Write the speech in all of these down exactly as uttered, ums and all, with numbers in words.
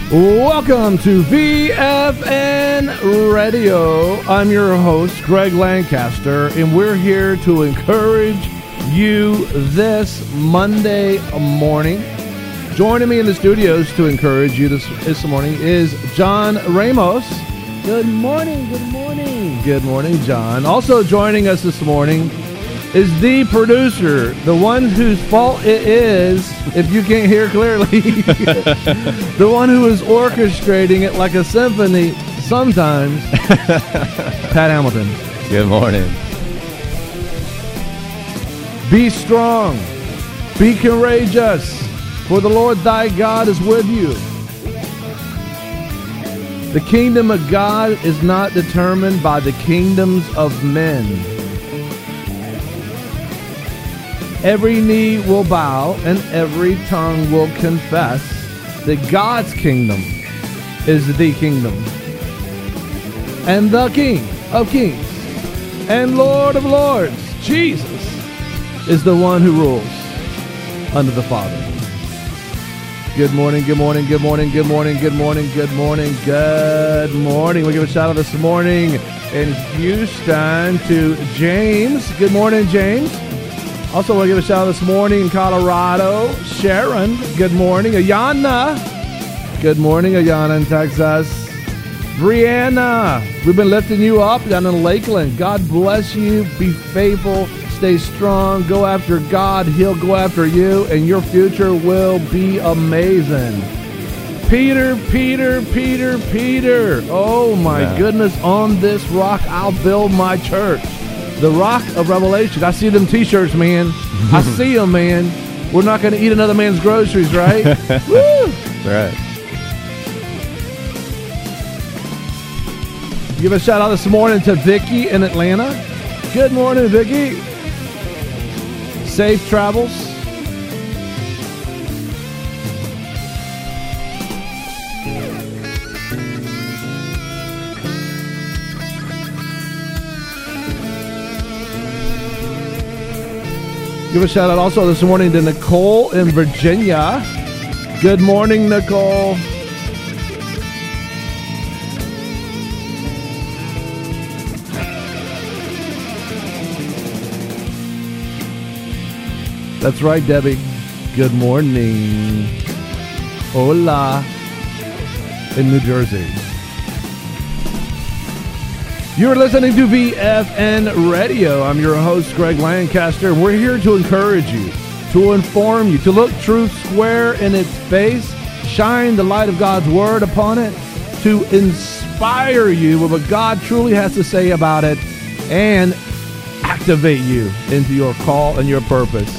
Welcome to V F N Radio. I'm your host, Greg Lancaster, and we're here to encourage you this Monday morning. Joining me in the studios to encourage you this, this morning is John Ramos. Good morning, good morning. Good morning, John. Also joining us this morning is the producer, the one whose fault it is, if you can't hear clearly, the one who is orchestrating it like a symphony sometimes, Pat Hamilton. Good morning. Be strong, be courageous, for the Lord thy God is with you. The kingdom of God is not determined by the kingdoms of men. Every knee will bow and every tongue will confess that God's kingdom is the kingdom. And the King of kings and Lord of lords, Jesus, is the one who rules under the Father. Good morning, good morning, good morning, good morning, good morning, good morning, good morning. We'll give a shout out this morning in Houston to James. Good morning, James. Also, we'll give a shout out this morning in Colorado. Sharon, good morning. Ayana, good morning. Ayana in Texas. Brianna, we've been lifting you up down in Lakeland. God bless you. Be faithful. Stay strong. Go after God. He'll go after you, and your future will be amazing. Peter, Peter, Peter, Peter. Oh, my yeah. goodness. On this rock, I'll build my church. The Rock of Revelation. I see them T-shirts, man. I see them, man. We're not going to eat another man's groceries, right? Woo! Right. Give a shout out this morning to Vicky in Atlanta. Good morning, Vicky. Safe travels. Give a shout out also this morning to Nicole in Virginia. Good morning, Nicole. That's right, Debbie. Good morning. Hola. In New Jersey. You're listening to V F N Radio. I'm your host, Greg Lancaster. We're here to encourage you, to inform you, to look truth square in its face, shine the light of God's word upon it, to inspire you with what God truly has to say about it, and activate you into your call and your purpose.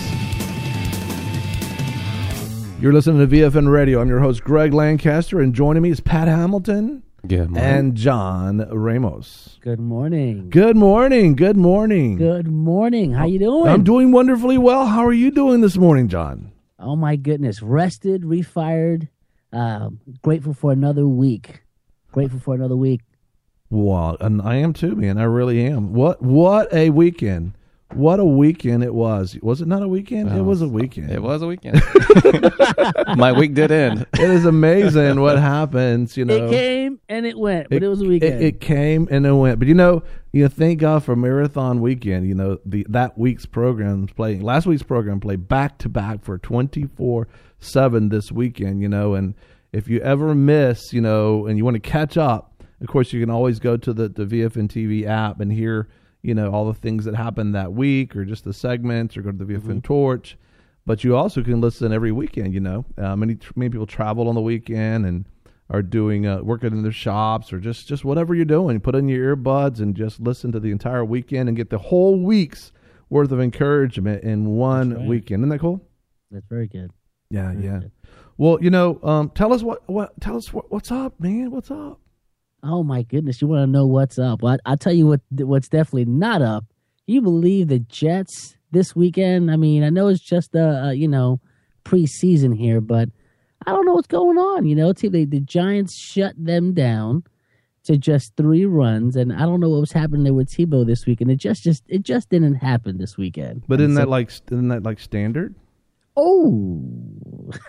You're listening to V F N Radio. I'm your host, Greg Lancaster, and joining me is Pat Hamilton. Good morning. And John Ramos. Good morning. Good morning. Good morning. Good morning. How you doing? I'm doing wonderfully well. How are you doing this morning, John? Oh, my goodness. Rested, refired, uh, grateful for another week. Grateful for another week. Well, and I am too, man. I really am. What What a weekend. What a weekend it was. Was it not a weekend? Oh, it was a weekend. It was a weekend. My week did end. It is amazing what happens, you know. It came and it went, but it, it was a weekend. It, it came and it went. But, you know, you know, thank God for Marathon Weekend. You know, the that week's programs playing. Last week's program played back-to-back for twenty-four seven this weekend, you know. And if you ever miss, you know, and you want to catch up, of course, you can always go to the, the V F N T V app and hear, you know, all the things that happened that week, or just the segments, or go to the V F N mm-hmm. Torch. But you also can listen every weekend, you know. Uh, many many people travel on the weekend and are doing uh, working in their shops, or just, just whatever you're doing. Put in your earbuds and just listen to the entire weekend and get the whole week's worth of encouragement in one right. weekend. Isn't that cool? That's very good. Yeah, very yeah. Good. Well, you know, um, tell us what, what tell us what, what's up, man. What's up? Oh, my goodness. You want to know what's up? Well, I, I'll tell you what what's definitely not up. You believe the Jets this weekend? I mean, I know it's just, uh, uh, you know, preseason here, but I don't know what's going on. You know, the, the Giants shut them down to just three runs, and I don't know what was happening there with Tebow this weekend. It just, just, it just didn't happen this weekend. But and isn't so, that like, isn't that like standard? Oh,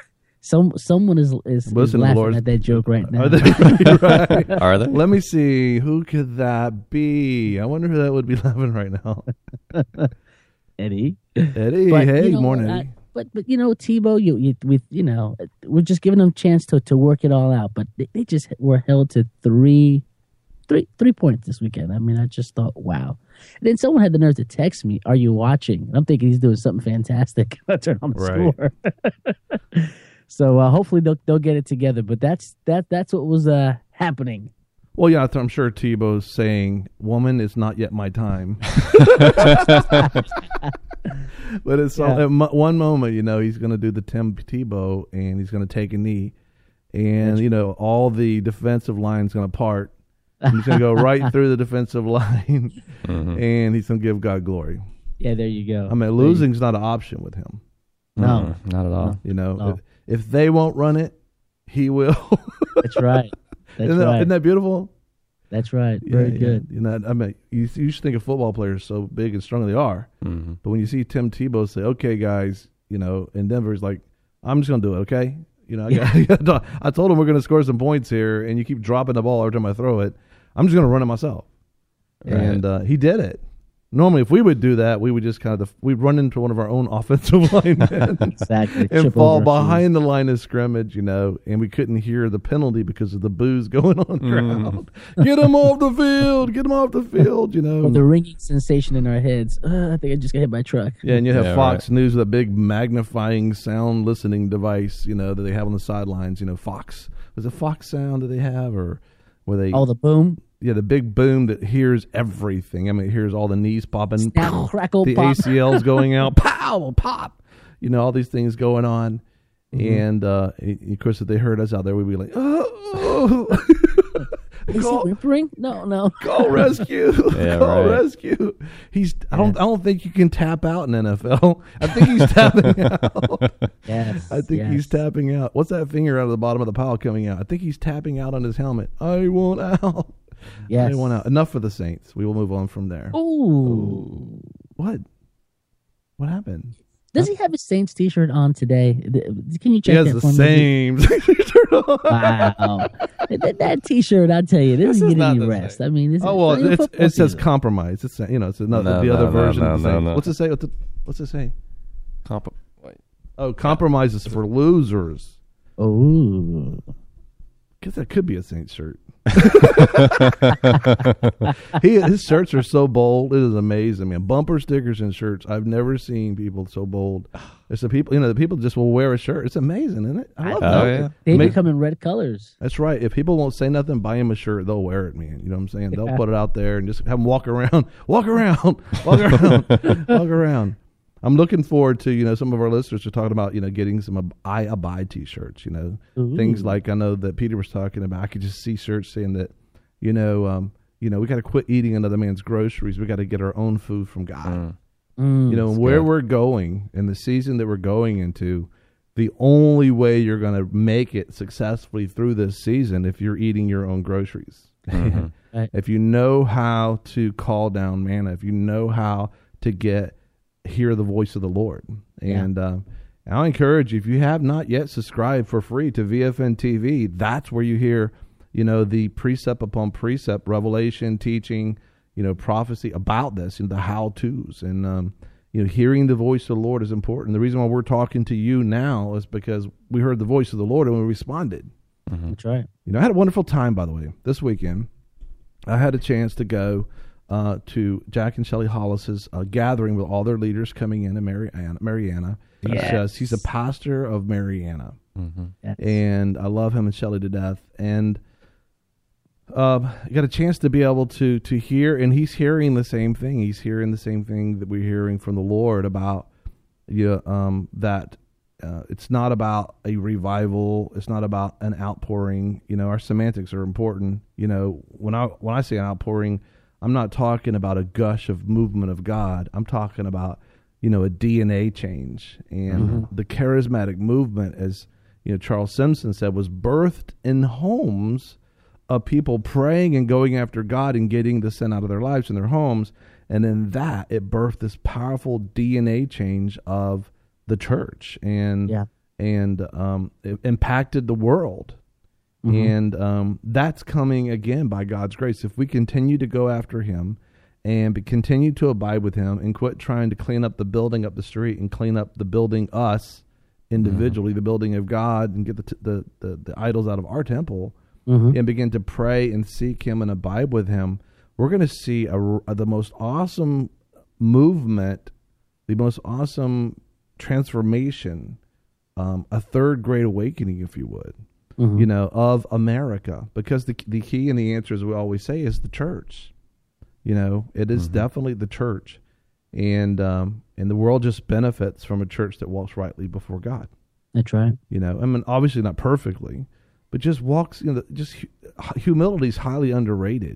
Some someone is is, is Listen, laughing Lord. at that joke right now. Are they really right? Are they? Let me see. Who could that be? I wonder who that would be laughing right now. Eddie. Eddie, But, hey, you know, morning. I- but but you know, Tebow, you you we you know, we're just giving them a chance to, to work it all out. But they, they just were held to three, three three points this weekend. I mean, I just thought, wow. And then someone had the nerve to text me, "Are you watching?" And I'm thinking he's doing something fantastic. I turn on the Right. score. So uh, hopefully they'll they'll get it together. But that's that that's what was uh, happening. Well, yeah, I'm sure Tebow's saying, "Woman, it's not yet my time." But it's all, Yeah. at mo- one moment, you know, he's going to do the Tim Tebow, and he's going to take a knee, and you know, all the defensive line's going to part. And he's going to go right through the defensive line, Mhm. and he's going to give God glory. Yeah, there you go. I mean, losing's not an option with him. No. Mm, not at all. You know, No. if, if they won't run it, he will. That's right. That's isn't, that, right. isn't that beautiful? That's right. Very Yeah, good. Yeah. You know, I mean, you, you should think of football players so big and strong they are. Mhm. But when you see Tim Tebow say, "Okay, guys," you know, in Denver, he's like, "I'm just going to do it, okay?" You know, I, got, I told him we're going to score some points here, and you keep dropping the ball every time I throw it. I'm just going to run it myself. Right. And uh, he did it. Normally, if we would do that, we would just kind of we'd run into one of our own offensive linemen Exactly. and Chip fall over our shoes. behind the line of scrimmage, you know, and we couldn't hear the penalty because of the boos going on the ground. Get him off the field! Get him off the field! You know. Or the ringing sensation in our heads. Uh, I think I just got hit by a truck. Yeah, and you have Yeah, Fox News with a big magnifying sound listening device, you know, that they have on the sidelines. You know, Fox was it Fox Sound that they have, or were they? Oh, the boom. Yeah, the big boom that hears everything. I mean, it hears all the knees popping, Snap, crackle, the pop. A C Ls going out, pow, pop. You know, all these things going on, Mm-hmm. and uh, of course, if they heard us out there, we'd be like, "Oh, Is he call, whimpering? No, no. call rescue, Yeah, call right. rescue." He's. I don't. I don't think you can tap out in N F L. I think he's tapping out. Yes. I think yes. he's tapping out. What's that finger out of the bottom of the pile coming out? I think he's tapping out on his helmet. I want out. Yes. I want out. Enough for the Saints. We will move on from there. Ooh. What? What happened? Does he have his Saints T-shirt on today? Th- Can you He check has that the for me? same shirt on. Wow. that, that T-shirt, I tell you, This doesn't is get not any the rest. same. I mean, it's, Oh well, it's a it's, football it says season. compromise. It's you know, it's not No, the no, other no, version. no, of the no, Saints. no. What's it say? What's it, what's it say? Comp- wait. Oh, compromise is for losers. Oh. Guess that could be a Saints shirt. he, his shirts are so bold. It is amazing, man. Bumper stickers and shirts. I've never seen people so bold. It's the people, you know, the people just will wear a shirt. It's amazing, isn't it? I love Oh, that. yeah. They Make- become in red colors. That's right. If people won't say nothing, buy him a shirt. They'll wear it, man. You know what I'm saying? They'll Yeah. put it out there and just have them walk around, walk around, walk around, walk around. I'm looking forward to, you know, some of our listeners are talking about, you know, getting some ab- I Abide T-shirts, you know, Ooh. things like I know that Peter was talking about. I could just see shirts saying that, you know, um, you know, we got to quit eating another man's groceries. We got to get our own food from God. Mm. Mm. You know, and where good. we're going in the season that we're going into, the only way you're going to make it successfully through this season if you're eating your own groceries. Mhm. Right. If you know how to call down manna, if you know how to get hear the voice of the Lord. And uh, I'll encourage you, if you have not yet subscribed for free to V F N T V, that's where you hear, you know, the precept upon precept, revelation, teaching, you know, prophecy about this and the how-tos. And, um, you know, hearing the voice of the Lord is important. The reason why we're talking to you now is because we heard the voice of the Lord and we responded. That's right. You know, I had a wonderful time, by the way, this weekend. I had a chance to go uh, to Jack and Shelley Hollis's uh, gathering with all their leaders coming in in Mariana. Mariana. He's, uh, Yes. he's a pastor of Mariana, Mhm. Yes. and I love him and Shelley to death. And um, I got a chance to be able to to hear, and he's hearing the same thing. He's hearing the same thing that we're hearing from the Lord about you know, um, that uh, it's not about a revival. It's not about an outpouring. You know, our semantics are important. You know, when I when I say an outpouring, I'm not talking about a gush of movement of God. I'm talking about, you know, a D N A change. And Mm-hmm. the charismatic movement, as you know, Charles Simpson said, was birthed in homes of people praying and going after God and getting the sin out of their lives in their homes. And in that, it birthed this powerful D N A change of the church. And Yeah. and um, it impacted the world. Mm-hmm. And um, that's coming again by God's grace. If we continue to go after him and be, continue to abide with him and quit trying to clean up the building up the street and clean up the building us individually, mm-hmm. the building of God, and get the, t- the, the, the idols out of our temple, mm-hmm. and begin to pray and seek him and abide with him, we're going to see a, a, the most awesome movement, the most awesome transformation, um, a third great awakening, if you would. Mm-hmm. You know, of America, because the the key and the answer, as we always say, is the church. You know, it is mm-hmm. definitely the church, and um, and the world just benefits from a church that walks rightly before God. That's right. You know, I mean, obviously not perfectly, but just walks. You know, just humility is highly underrated.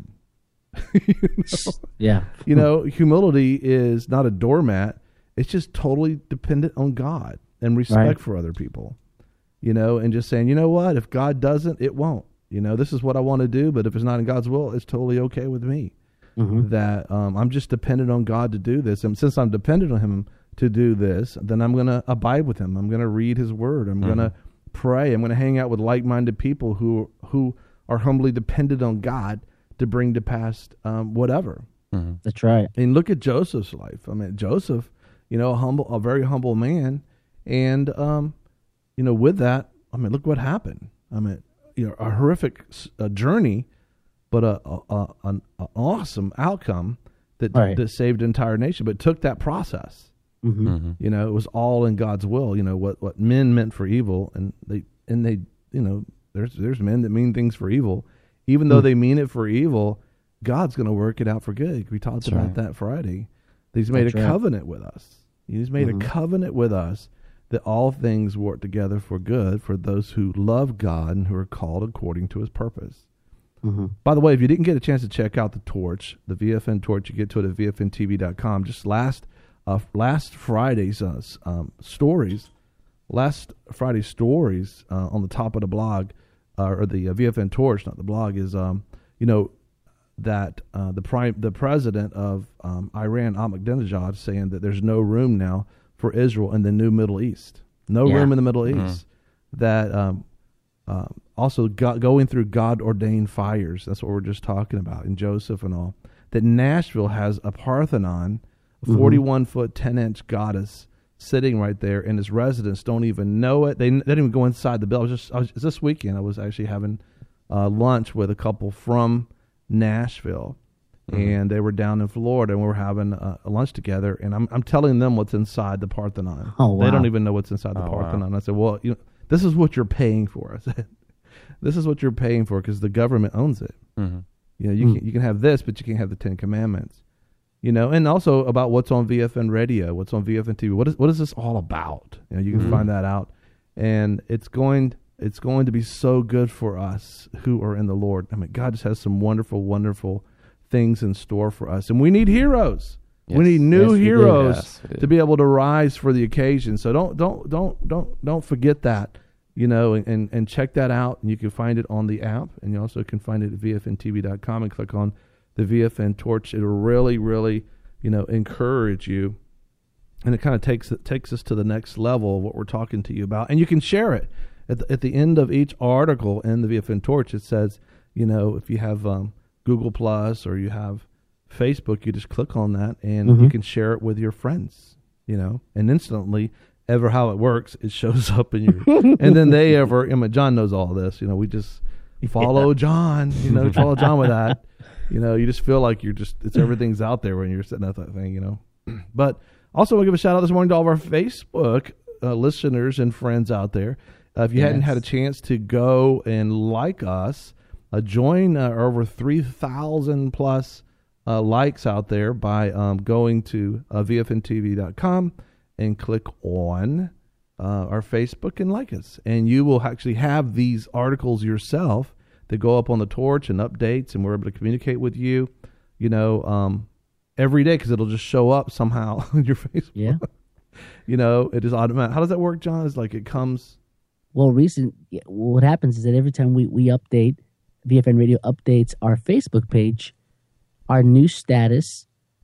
you know? Yeah. You know, humility is not a doormat. It's just totally dependent on God and respect right. for other people. You know, and just saying, you know what, if God doesn't, it won't. You know, this is what I want to do, but if it's not in God's will, it's totally okay with me. Mm-hmm. That um, I'm just dependent on God to do this. And since I'm dependent on him to do this, then I'm going to abide with him. I'm going to read his word. I'm mm-hmm. going to pray. I'm going to hang out with like-minded people who who are humbly dependent on God to bring to pass um, whatever. Mm-hmm. That's right. And look at Joseph's life. I mean, Joseph, you know, a humble, a very humble man. And, um, you know, with that, I mean, look what happened. I mean, you know, a horrific uh, journey, but a, a, a an a awesome outcome that, right. that saved an entire nation. But took that process. Mm-hmm. Mm-hmm. You know, it was all in God's will. You know, what, what men meant for evil, and they and they, you know, there's there's men that mean things for evil, even though mm-hmm. they mean it for evil. God's going to work it out for good. We talked That's about right. that Friday. He's made That's a right. covenant with us. He's made mm-hmm. a covenant with us, that all things work together for good for those who love God and who are called according to his purpose. Mm-hmm. By the way, if you didn't get a chance to check out the Torch, the V F N Torch, you get to it at V F N T V dot com. Just last uh, last Friday's uh, um, stories, last Friday's stories uh, on the top of the blog, uh, or the uh, V F N Torch, not the blog, is, um, you know, that uh, the prime, the president of um, Iran, Ahmadinejad, saying that there's no room now for Israel in the new Middle East. No yeah. room in the Middle East. Mm-hmm. That um, uh, also got, going through God-ordained fires. That's what we're just talking about in Joseph and all. That Nashville has a Parthenon, a forty-one-foot, ten-inch goddess sitting right there, and his residents don't even know it. They, they didn't even go inside the building. I was just I was, this weekend I was actually having uh, lunch with a couple from Nashville. Mm-hmm. And they were down in Florida, and we were having a, a lunch together. And I'm I'm telling them what's inside the Parthenon. Oh, wow. They don't even know what's inside the oh, Parthenon. Wow. I said, well, you know, this is what you're paying for. I said, this is what you're paying for because the government owns it. Mm-hmm. You know, you mm-hmm. can you can have this, but you can't have the Ten Commandments. You know, and also about what's on V F N Radio, what's on V F N T V. What is what is this all about? You know, you can mm-hmm. find that out, and it's going it's going to be so good for us who are in the Lord. I mean, God just has some wonderful, wonderful things in store for us, and we need heroes. Yes. We need new yes, heroes yes, to be able to rise for the occasion. So don't don't don't don't don't forget that, you know, and, and, and check that out. And you can find it on the app, and you also can find it at V F N T V dot com and click on the V F N Torch. It'll really, really, you know, encourage you, and it kind of takes it takes us to the next level of what we're talking to you about. And you can share it at the, at the end of each article in the V F N Torch. It says, you know, if you have um, Google Plus or you have Facebook, you just click on that and mm-hmm. you can share it with your friends, you know, and instantly, ever how it works, it shows up in your, and then they ever, I mean, John knows all this, you know, we just follow yeah. John, you know, follow John with that, you know, you just feel like you're just, it's everything's out there when you're sitting at that thing, you know. But also, we'll give a shout out this morning to all of our Facebook uh, listeners and friends out there. Uh, if you yes. hadn't had a chance to go and like us, Uh, join uh, over three thousand plus uh, likes out there by um, going to uh, V F N T V dot com and click on uh, our Facebook and like us. And you will actually have these articles yourself that go up on the Torch and updates, and we're able to communicate with you, you know, um, every day because it'll just show up somehow on your Facebook. Yeah. You know, it is automatic. How does that work, John? It's like it comes. Well, recent. What happens is that every time we, we update, V F N Radio updates our Facebook page, our new status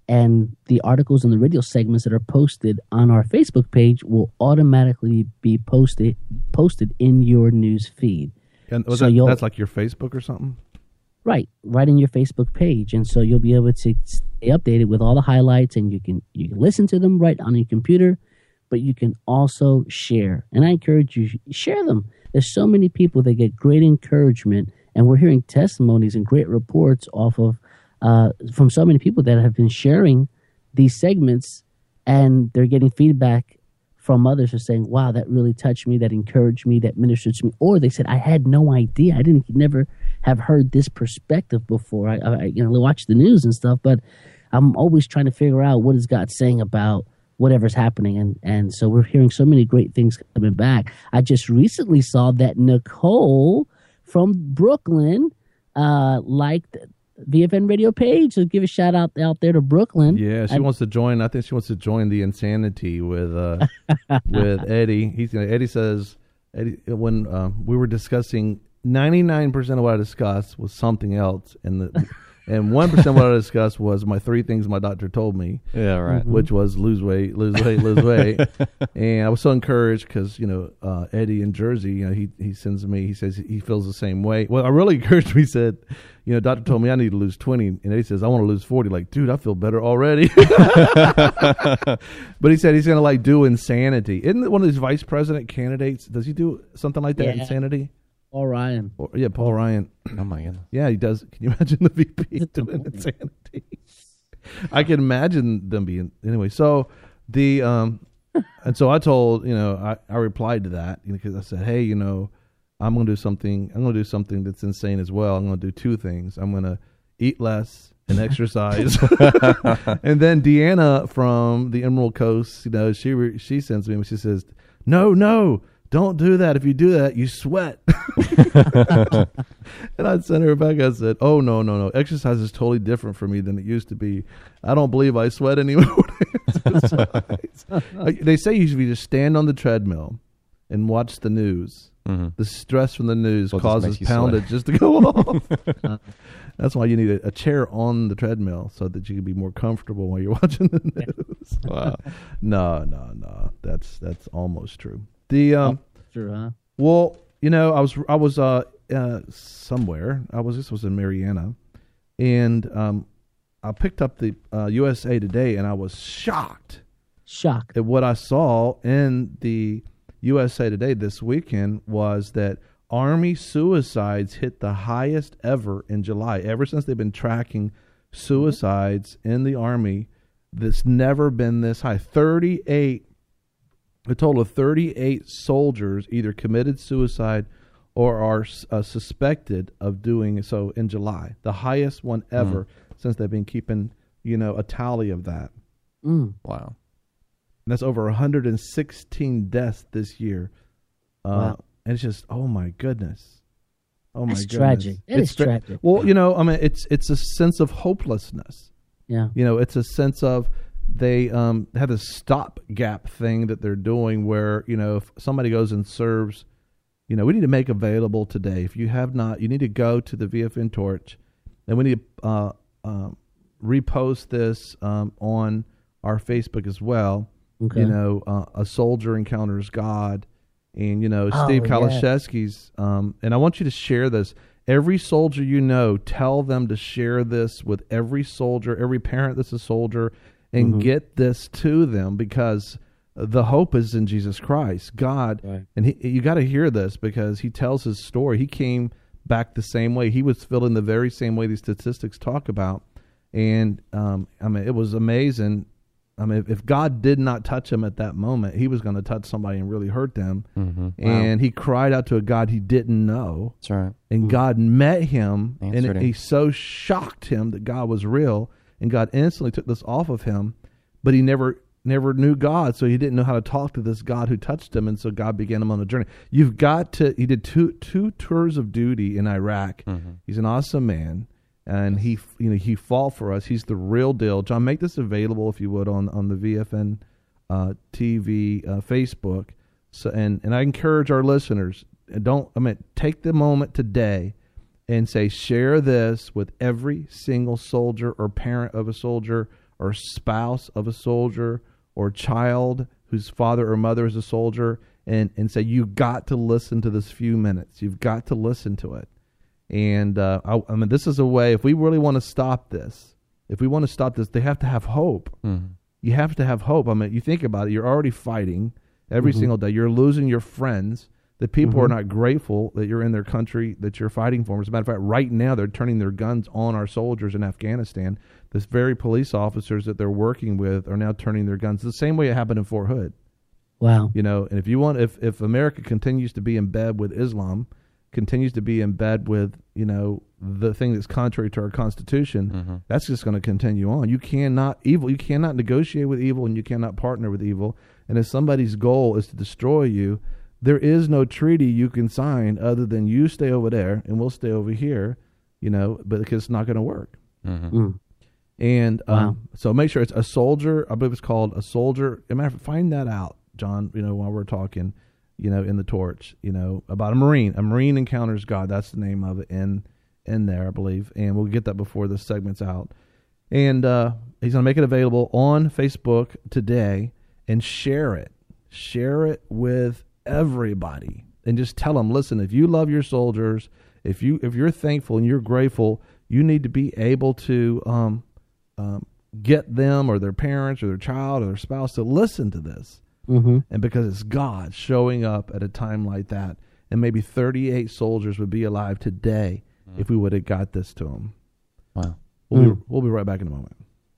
and the articles and the radio segments that are posted on our Facebook page will automatically be posted posted in your news feed. And was So that, you'll- that's like your Facebook or something? Right, right in your Facebook page, and so you'll be able to stay updated with all the highlights, and you can you can listen to them right on your computer, but you can also share. And I encourage you share them. There's so many people that get great encouragement, and we're hearing testimonies and great reports off of uh, from so many people that have been sharing these segments, and they're getting feedback from others who are saying, wow, that really touched me, that encouraged me, that ministered to me. Or they said, I had no idea. I didn't never have heard this perspective before. I, I you know, watch the news and stuff, but I'm always trying to figure out what is God saying about whatever's happening. And, and so we're hearing so many great things coming back. I just recently saw that Nicole from Brooklyn uh, liked V F N radio page. So give a shout out out there to Brooklyn. Yeah, she I- wants to join. I think she wants to join the insanity with uh, with Eddie. He's Eddie says Eddie when uh, we were discussing ninety-nine percent of what I discussed was something else, and the and one percent of what I discussed was my three things my doctor told me, Yeah, right. which was lose weight, lose weight, lose weight. And I was so encouraged because, you know, uh, Eddie in Jersey, you know, he, he sends me, he says he feels the same way. Well, I really encouraged me. He said, you know, doctor told me I need to lose twenty. And Eddie says, I want to lose forty. Like, dude, I feel better already. But he said he's going to like do insanity. Isn't it one of these vice president candidates? Does he do something like that? Yeah. Insanity? All Ryan. Or, yeah, Paul Ryan. Oh my goodness. Yeah, he does. Can you imagine the V P It's a doing point. insanity? I can imagine them being anyway. So the um, and so I told you know I, I replied to that because I said, hey, you know, I'm going to do something. I'm going to do something that's insane as well. I'm going to do two things. I'm going to eat less and exercise. And then Deanna from the Emerald Coast, you know, she re, she sends me. She says, no, no. Don't do that. If you do that, you sweat. And I sent her back. I said, oh, no, no, no. Exercise is totally different for me than it used to be. I don't believe I sweat anymore when I exercise. Uh, They say you should just stand on the treadmill and watch the news. Mm-hmm. The stress from the news Well, it just causes makes you poundage sweat. just to go off. That's why you need a, a chair on the treadmill so that you can be more comfortable while you're watching the news. Wow. No, no, no. That's that's almost true. The um, Sure, huh? well, you know, I was I was uh, uh somewhere. I was this was in Mariana, and um, I picked up the uh, U S A Today, and I was shocked Shock. at what I saw in the U S A Today this weekend was that Army suicides hit the highest ever in July. Ever since they've been tracking suicides in the Army, that's never been this high. thirty-eight A total of thirty-eight soldiers either committed suicide or are uh, suspected of doing so in July. The highest one ever since they've been keeping, you know, a tally of that. Mm. Wow. And that's over one hundred sixteen deaths this year. Uh, Wow. And it's just, oh my goodness. Oh my That's goodness. tragic. It It's is tra- tragic. Well, you know, I mean, it's it's a sense of hopelessness. Yeah. You know, it's a sense of they um, have a stopgap thing that they're doing where, you know, if somebody goes and serves, you know, we need to make available today. If you have not, you need to go to the V F N Torch, and we need to uh, uh, repost this um, on our Facebook as well. Okay. You know, uh, A Soldier Encounters God, and, you know, Oh, Steve yeah. Kalashevsky's, um, and I want you to share this. Every soldier you know, tell them to share this with every soldier, every parent that's a soldier, and Mhm. get this to them, because the hope is in Jesus Christ, God. Right. And he, you got to hear this because he tells his story. He came back the same way. He was feeling the very same way these statistics talk about. And um, I mean, it was amazing. I mean, if God did not touch him at that moment, he was going to touch somebody and really hurt them. Mm-hmm. And he cried out to a God he didn't know. That's right. And God met him, Answered and him. he so shocked him that God was real, and God instantly took this off of him. But he never never knew God, so he didn't know how to talk to this God who touched him, and so God began him on a journey. You've got to. He did two two tours of duty in Iraq. Mm-hmm. He's an awesome man, and he you know he fought for us. He's the real deal. John, make this available if you would on on the V F N uh, T V uh, Facebook. So and and I encourage our listeners, don't I mean take the moment today and say, share this with every single soldier or parent of a soldier or spouse of a soldier or child whose father or mother is a soldier and, and say, you got to listen to this few minutes. You've got to listen to it. And uh, I, I mean, this is a way, if we really want to stop this, if we want to stop this, they have to have hope. Mm-hmm. You have to have hope. I mean, you think about it, you're already fighting every mm-hmm. single day. You're losing your friends. The people mm-hmm. are not grateful that you're in their country, that you're fighting for them. As a matter of fact, right now they're turning their guns on our soldiers in Afghanistan. This very police officers that they're working with are now turning their guns the same way it happened in Fort Hood. Wow. You know, and if you want, if, if America continues to be in bed with Islam, continues to be in bed with, you know, the thing that's contrary to our Constitution, mm-hmm. that's just going to continue on. You cannot evil. You cannot negotiate with evil, and you cannot partner with evil. And if somebody's goal is to destroy you, there is no treaty you can sign other than you stay over there and we'll stay over here, you know, but because it's not going to work. Mm-hmm. Mm. And um, wow. so make sure it's a soldier. I believe it's called a soldier. As a matter of fact, find that out, John, you know, while we're talking, you know, in the torch, you know, about a Marine. A Marine encounters God. That's the name of it in in there, I believe. And we'll get that before this segment's out. And uh, he's going to make it available on Facebook today and share it. Share it with everybody and just tell them, listen, if you love your soldiers, if you if you're thankful and you're grateful, you need to be able to um, um, get them or their parents or their child or their spouse to listen to this. Mm-hmm. And because it's God showing up at a time like that, and maybe thirty-eight soldiers would be alive today mm. if we would have got this to them. Wow. We'll, mm. be, we'll be right back in a moment.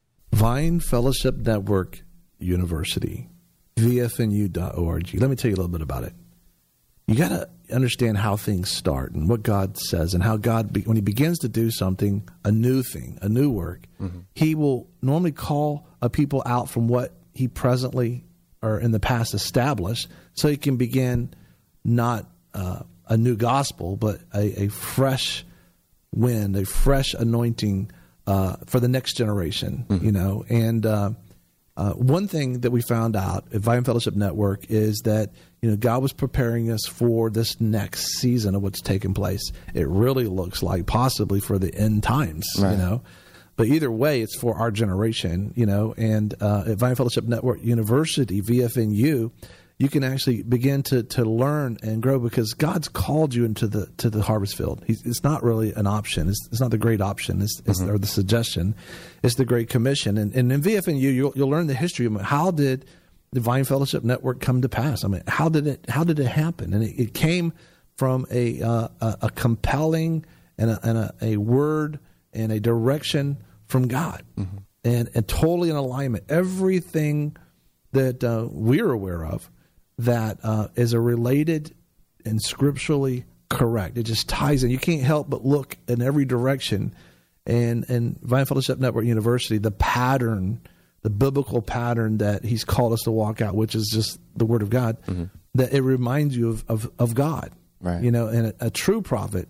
Vine Fellowship Network University, V F N U dot org. Let me tell you a little bit about it. You got to understand how things start and what God says and how God, be, when he begins to do something, a new thing, a new work, mm-hmm. he will normally call a people out from what he presently or in the past established so he can begin not uh, a new gospel, but a, a fresh wind, a fresh anointing uh, for the next generation, mm-hmm. you know. And uh, uh, one thing that we found out at Vine Fellowship Network is that, you know, God was preparing us for this next season of what's taking place. It really looks like possibly for the end times, right. you know. But either way, it's for our generation, you know. And uh, at Vine Fellowship Network University, V F N U, you can actually begin to to learn and grow because God's called you into the to the harvest field. He's, it's not really an option. It's, it's not the great option. It's, it's mm-hmm. or the suggestion. It's the great commission. And, and in V F N U, you'll, you'll learn the history of how did the Vine Fellowship Network come to pass. I mean, how did it how did it happen? And it, it came from a uh, a, a compelling and a, and a, a word and a direction from God, mm-hmm. and, and totally in alignment. Everything that uh, we're aware of that uh, is a related and scripturally correct. It just ties in. You can't help but look in every direction. And and Vine Fellowship Network University, the pattern, the biblical pattern that he's called us to walk out, which is just the Word of God, mm-hmm. that it reminds you of, of, of God. Right. You know, and a, a true prophet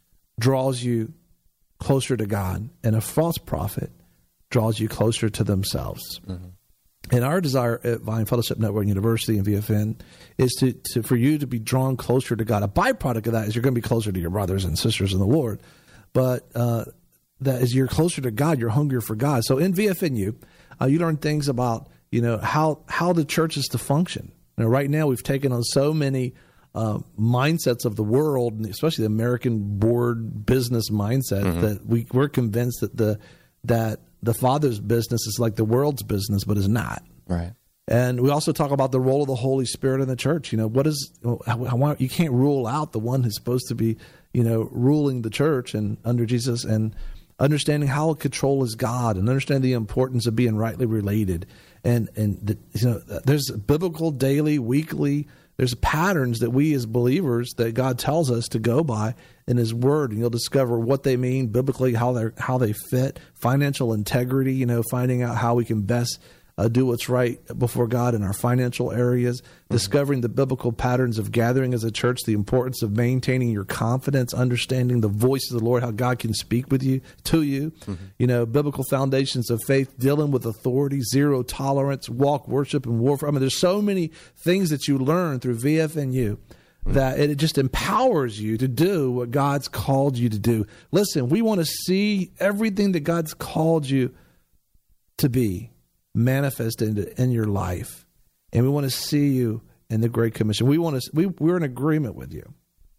draws you closer to God, and a false prophet draws you closer to themselves. Mm-hmm. And our desire at Vine Fellowship Network University and V F N is to, to for you to be drawn closer to God. A byproduct of that is you're going to be closer to your brothers and sisters in the Lord. But uh, that as you're closer to God, you're hungrier for God. So in V F N U, uh, you learn things about, you know, how how the church is to function. You know, right now we've taken on so many Uh, mindsets of the world, especially the American board business mindset, mm-hmm. that we, we're convinced that the that the Father's business is like the world's business, but is not. Right. And we also talk about the role of the Holy Spirit in the church. You know, what is how, how, you can't rule out the one who's supposed to be, you know, ruling the church and under Jesus, and understanding how control is God, and understanding the importance of being rightly related. And and the, you know, there's biblical daily, weekly. There's patterns that we as believers that God tells us to go by in His Word, and you'll discover what they mean biblically, how they how they fit, financial integrity. You know, finding out how we can best uh, do what's right before God in our financial areas, mm-hmm. discovering the biblical patterns of gathering as a church, the importance of maintaining your confidence, understanding the voice of the Lord, how God can speak with you, to you, mm-hmm. you know, biblical foundations of faith, dealing with authority, zero tolerance, walk, worship, and warfare. I mean, there's so many things that you learn through V F N U mm-hmm. that it just empowers you to do what God's called you to do. Listen, we want to see everything that God's called you to be manifested in, in your life. And we want to see you in the Great Commission. We want to, we, we're in agreement with you.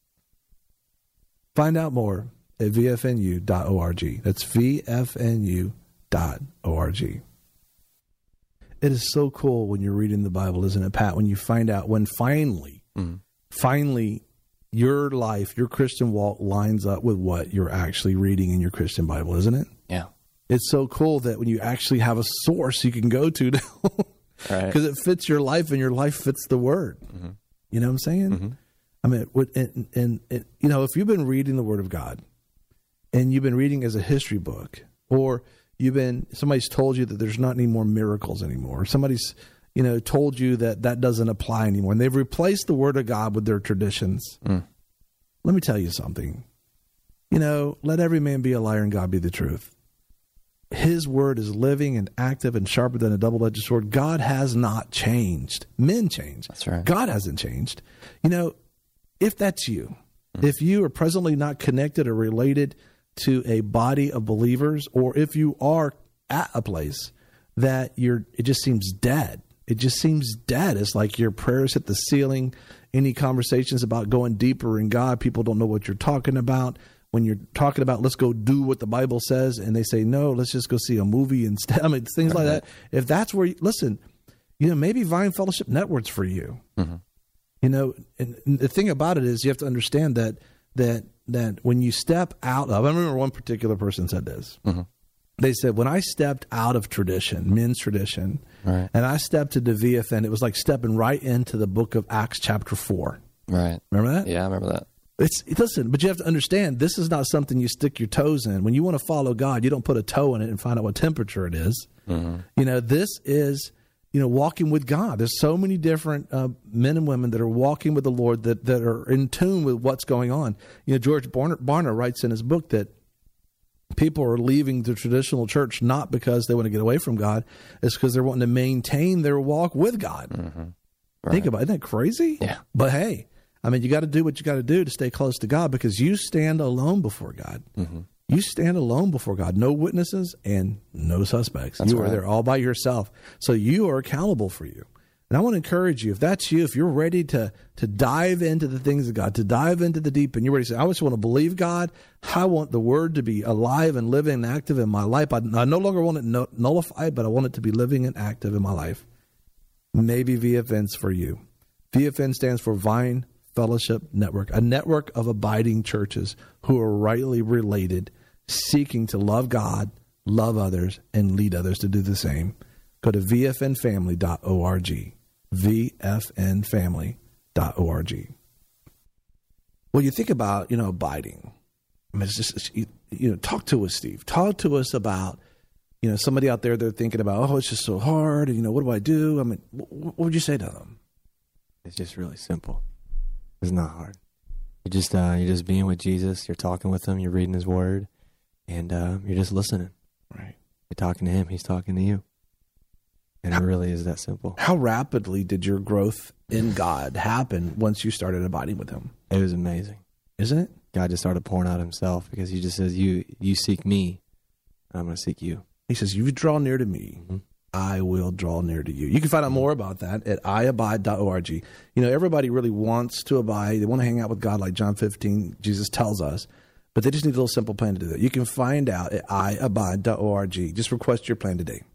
Find out more at v f n u dot org. That's v f n u dot org. It is so cool when you're reading the Bible, isn't it, Pat? When you find out, when finally, mm-hmm. finally, your life, your Christian walk lines up with what you're actually reading in your Christian Bible, isn't it? Yeah. It's so cool that when you actually have a source you can go to, because right. it fits your life and your life fits the Word. Mm-hmm. You know what I'm saying? Mm-hmm. I mean, and, and, and, you know, if you've been reading the Word of God and you've been reading as a history book, or you've been, somebody's told you that there's not any more miracles anymore, or somebody's, you know, told you that that doesn't apply anymore, and they've replaced the Word of God with their traditions. Mm. Let me tell you something. You know, let every man be a liar and God be the truth. His Word is living and active and sharper than a double-edged sword. God has not changed. Men change. That's right. God hasn't changed. You know, if that's you, mm. if you are presently not connected or related to a body of believers, or if you are at a place that you're, it just seems dead. It just seems dead. It's like your prayers hit the ceiling. Any conversations about going deeper in God, people don't know what you're talking about. When you're talking about, let's go do what the Bible says, and they say, no, let's just go see a movie instead. I mean, things like that. If that's where you, listen, you know, maybe Vine Fellowship Network's for you. Mm-hmm. You know, and, and the thing about it is you have to understand that, that, that when you step out of, I remember one particular person said this. Mm-hmm. They said, when I stepped out of tradition, men's tradition, right. and I stepped to the V F N, it was like stepping right into the book of Acts chapter four. Right. Remember that? Yeah, I remember that. It's listen, but you have to understand, this is not something you stick your toes in. When you want to follow God, you don't put a toe in it and find out what temperature it is. Mm-hmm. You know, this is, you know, walking with God. There's so many different uh, men and women that are walking with the Lord that, that are in tune with what's going on. You know, George Barna, Barna writes in his book that people are leaving the traditional church not because they want to get away from God, it's because they're wanting to maintain their walk with God. Mm-hmm. Right. Think about it. Isn't that crazy? Yeah. But hey, I mean, you got to do what you got to do to stay close to God, because you stand alone before God. Mm-hmm. You stand alone before God. No witnesses and no suspects. That's you right. are there all by yourself. So you are accountable for you. And I want to encourage you, if that's you, if you're ready to to dive into the things of God, to dive into the deep, and you're ready to say, I just want to believe God. I want the Word to be alive and living and active in my life. I, I no longer want it no, nullified, but I want it to be living and active in my life. Maybe V F N's for you. V F N stands for Vine Fellowship Network, a network of abiding churches who are rightly related, seeking to love God, love others, and lead others to do the same. Go to v f n family dot org. v f n family dot org. Well, you think about, you know, abiding. I mean, it's just, it's, you, you know, talk to us, Steve. Talk to us about, you know, somebody out there, they're thinking about, oh, it's just so hard. And, you know, what do I do? I mean, what, what would you say to them? It's just really simple. It's not hard. You just, uh, you're just being with Jesus. You're talking with him. You're reading his word. And uh, you're just listening. Right. You're talking to him. He's talking to you. And how, it really is that simple. How rapidly did your growth in God happen once you started abiding with him? It was amazing. Isn't it? God just started pouring out himself, because he just says, you you seek me, and I'm going to seek you. He says, you draw near to me, mm-hmm. I will draw near to you. You can find out more about that at i abide dot org. You know, everybody really wants to abide. They want to hang out with God like John fifteen, Jesus tells us, but they just need a little simple plan to do that. You can find out at i abide dot org. Just request your plan today.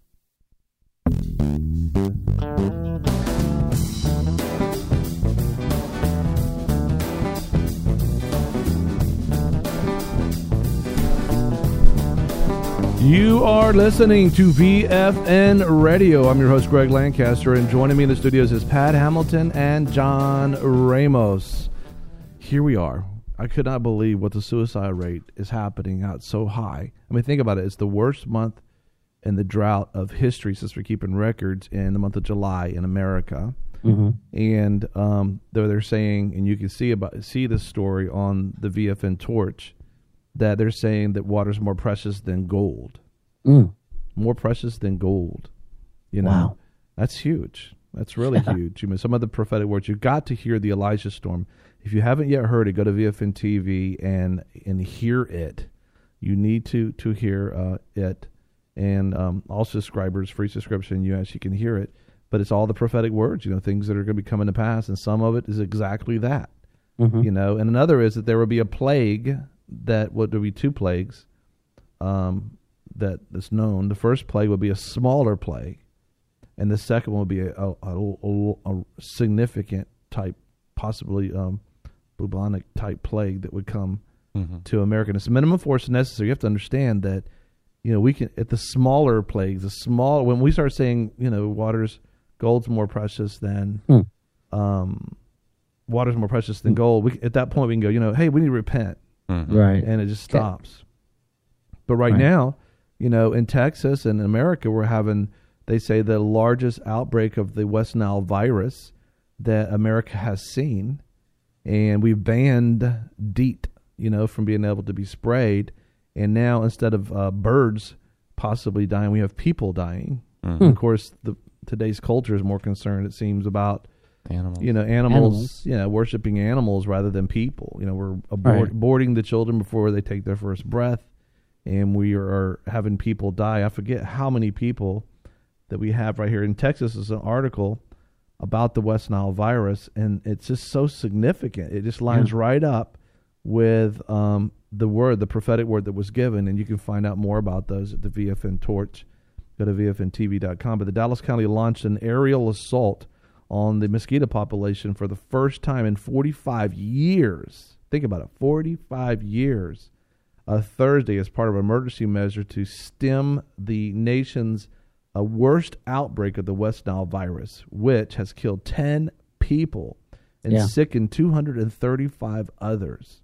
You are listening to V F N Radio. I'm your host, Greg Lancaster, and joining me in the studios is Pat Hamilton and John Ramos. Here we are. I could not believe what the suicide rate is happening out so high. I mean, think about it. It's the worst month in the drought of history since we're keeping records in the month of July in America. Mm-hmm. And um, they're, they're saying, and you can see about see this story on the V F N Torch, that they're saying that water's more precious than gold. Mm. More precious than gold. You know, wow. That's huge. That's really huge. You mean, some of the prophetic words. You've got to hear the Elijah storm. If you haven't yet heard it, go to V F N T V and and hear it. You need to to hear uh, it. and um, all subscribers, free subscription, you actually can hear it. But it's all the prophetic words, you know, things that are going to be coming to pass, and some of it is exactly that, Mhm. you know. And another is that there will be a plague that would there will be two plagues um, that is known. The first plague will be a smaller plague, and the second one will be a, a, a, a, a significant type, possibly um, bubonic type plague that would come Mm-hmm. to America. And it's minimum force necessary. You have to understand that, you know, we can, at the smaller plagues, the small, when we start saying, you know, water's, gold's more precious than, Hmm. um, water's more precious than gold, we, at that point we can go, you know, hey, we need to repent. Mm-hmm. Right. And it just Okay. stops. But right, Right. now, you know, in Texas and in America, we're having, they say, the largest outbreak of the West Nile virus that America has seen. And we've banned DEET, you know, from being able to be sprayed. And now instead of uh, birds possibly dying, we have people dying. Mm-hmm. Of course, the today's culture is more concerned, it seems, about, Animals. you know, animals, Animals. you know, worshiping animals rather than people. You know, we're abort- Right. aborting the children before they take their first breath, and we are having people die. I forget how many people that we have right here in Texas. Is an article about the West Nile virus, and it's just so significant. It just lines Yeah. right up with um, the word, the prophetic word that was given, and you can find out more about those at the V F N Torch. Go to V F N T V dot com. But the Dallas County launched an aerial assault on the mosquito population for the first time in forty-five years. Think about it, forty-five years. Uh, Thursday, as part of an emergency measure to stem the nation's uh, worst outbreak of the West Nile virus, which has killed ten people and Yeah. sickened two hundred thirty-five others.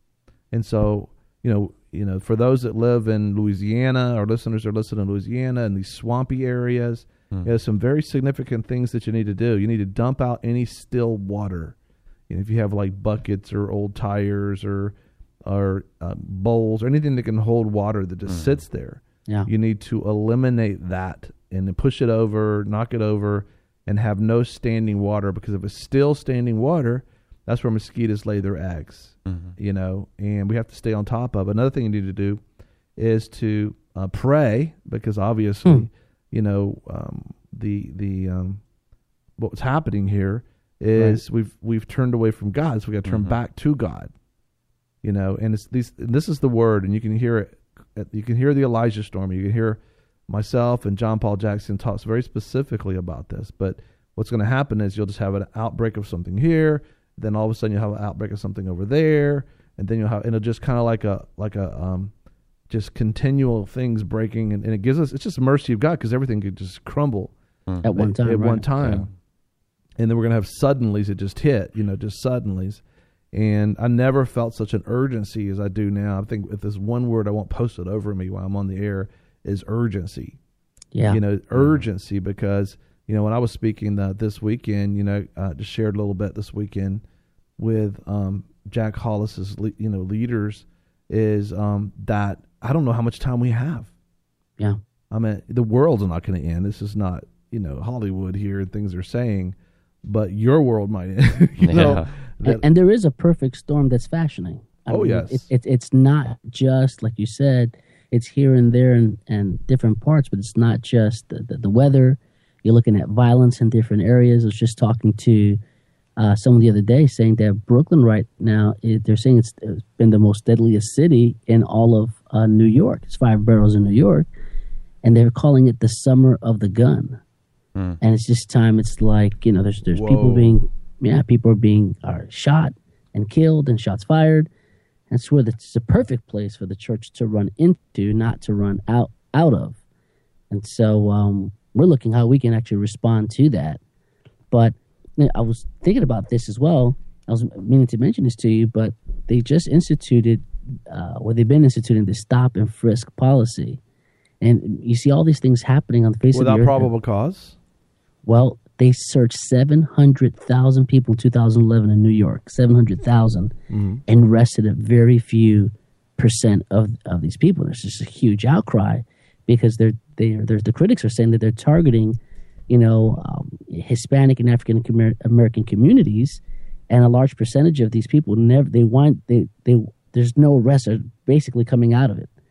And so, you know, you know, for those that live in Louisiana, our listeners are listening in Louisiana and these swampy areas, Mm. there's some very significant things that you need to do. You need to dump out any still water. You know, if you have like buckets or old tires or or uh, bowls or anything that can hold water that just Mm. sits there, Yeah. you need to eliminate that and then push it over, knock it over, and have no standing water, because if it's still standing water, that's where mosquitoes lay their eggs. Mm-hmm. You know, and we have to stay on top of. Another thing you need to do is to uh, pray, because obviously, Hmm. you know, um, the the um, what's happening here is Right. we've we've turned away from God, so we got to turn Mhm. back to God. You know, and it's these. And this is the word, and you can hear it. You can hear the Elijah storm. You can hear myself and John Paul Jackson talks very specifically about this. But what's going to happen is you'll just have an outbreak of something here. Then all of a sudden you'll have an outbreak of something over there, and then you'll have, and it'll just kind of like a like a um, just continual things breaking, and, and it gives us, it's just the mercy of God, because everything could just crumble Mm. At one time. at one right. time, Yeah. and then we're gonna have suddenlies that just hit, you know, just suddenlies. And I never felt such an urgency as I do now. I think if there's one word I want posted over me while I'm on the air is urgency. Yeah. You know, urgency, because, you know, when I was speaking uh, this weekend, you know, I just shared a little bit this weekend with um, Jack Hollis's, le- you know, leaders, is um, that I don't know how much time we have. Yeah. I mean, the world's not going to end. This is not, you know, Hollywood here and things are saying, but your world might end. you know, Yeah. that- And, and there is a perfect storm that's fashioning. I Oh, mean, yes. It, it, it's not just, like you said, it's here and there and, and different parts, but it's not just the, the, the weather. You're looking at violence in different areas. I was just talking to uh, someone the other day saying that Brooklyn right now, it, they're saying it's, it's been the most deadliest city in all of uh, New York. It's five boroughs in New York. And they're calling it the summer of the gun. Mm. And it's just time. It's like, you know, there's there's Whoa. people being, yeah, people are being are shot and killed and shots fired. That's where the, it's a perfect place for the church to run into, not to run out out of. And so um, we're looking how we can actually respond to that. But you know, I was thinking about this as well. I was meaning to mention this to you, but they just instituted, uh, or they've been instituting the stop and frisk policy. And you see all these things happening on the face without of the earth. probable cause. Well, they searched seven hundred thousand people in two thousand eleven in New York, seven hundred thousand, Mm-hmm. and arrested a very few percent of, of these people. There's just a huge outcry because they're, they're, they're, the critics are saying that they're targeting, you know, um, Hispanic and African American communities, and a large percentage of these people never, they want, they, they, there's no arrests are basically coming out of it.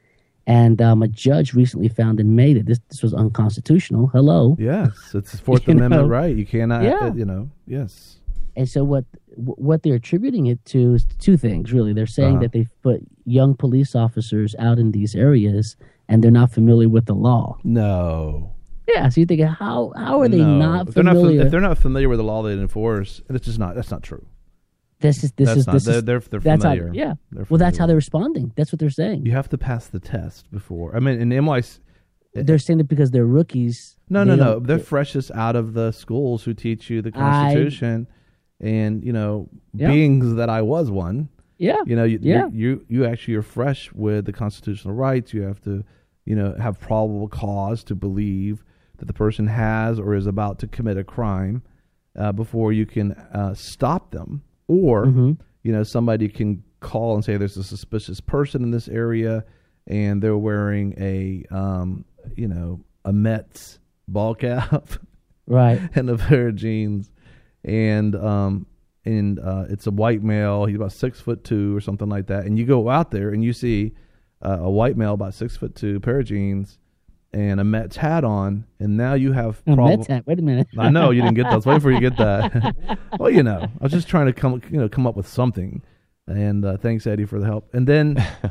And um, a judge recently found in May that this, this was unconstitutional. Hello. Yes, it's the Fourth You Amendment know? right. You cannot, Yeah. you know, yes. And so what what they're attributing it to is two things, really. They're saying Uh-huh. that they've put young police officers out in these areas and they're not familiar with the law. No. Yeah, so you think, how how are they No. not if they're not, fam- familiar? if they're not familiar with the law they enforce, it's just not, that's not true. this is this that's is not, this they're, is they're, they're that's how, familiar. yeah. They're Well, that's how familiar. they're responding. That's what they're saying. You have to pass the test before. I mean, in N Y C, They're saying that because they're rookies. no, they no, no. don't- They're freshest out of the schools who teach you the I- Constitution. And, you know, Yeah. being that I was one, Yeah. you know, you, Yeah. you, you, you actually are fresh with the constitutional rights. You have to, you know, have probable cause to believe that the person has or is about to commit a crime uh, before you can uh, stop them. Or, Mhm. you know, somebody can call and say there's a suspicious person in this area and they're wearing a, um, you know, a Mets ball cap Right. and a pair of jeans. And um and uh, it's a white male. He's about six foot two or something like that. And you go out there and you see uh, a white male about six foot two, pair of jeans, and a Mets hat on. And now you have A prob- Mets hat. Wait a minute. I know you didn't get that. I was waiting for you to get that. Well, you know, I was just trying to come you know come up with something. And uh, thanks, Eddie, for the help. And then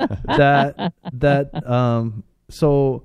that that um so.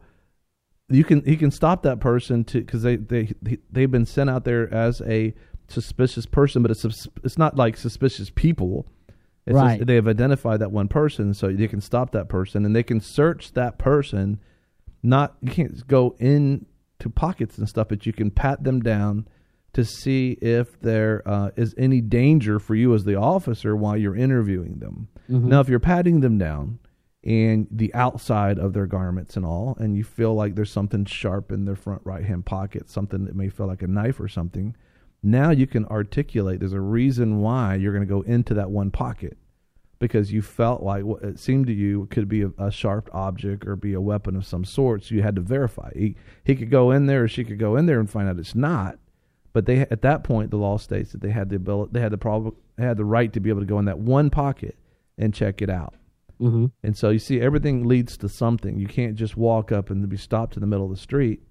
You can he can stop that person to because they they they've been sent out there as a suspicious person, but it's sus- it's not like suspicious people. It's Right. just, they have identified that one person, so they can stop that person and they can search that person. Not you can't go in to pockets and stuff, but you can pat them down to see if there uh, is any danger for you as the officer while you're interviewing them. Mhm. Now, if you're patting them down and the outside of their garments and all, and you feel like there's something sharp in their front right-hand pocket, something that may feel like a knife or something, now you can articulate there's a reason why you're going to go into that one pocket because you felt like what it seemed to you could be a, a sharp object or be a weapon of some sort, so you had to verify. He, he could go in there or she could go in there and find out it's not, but they at that point, the law states that they had the ability, they had the problem, they had the right to be able to go in that one pocket and check it out. Mm-hmm. And so you see, everything leads to something. You can't just walk up and be stopped in the middle of the street.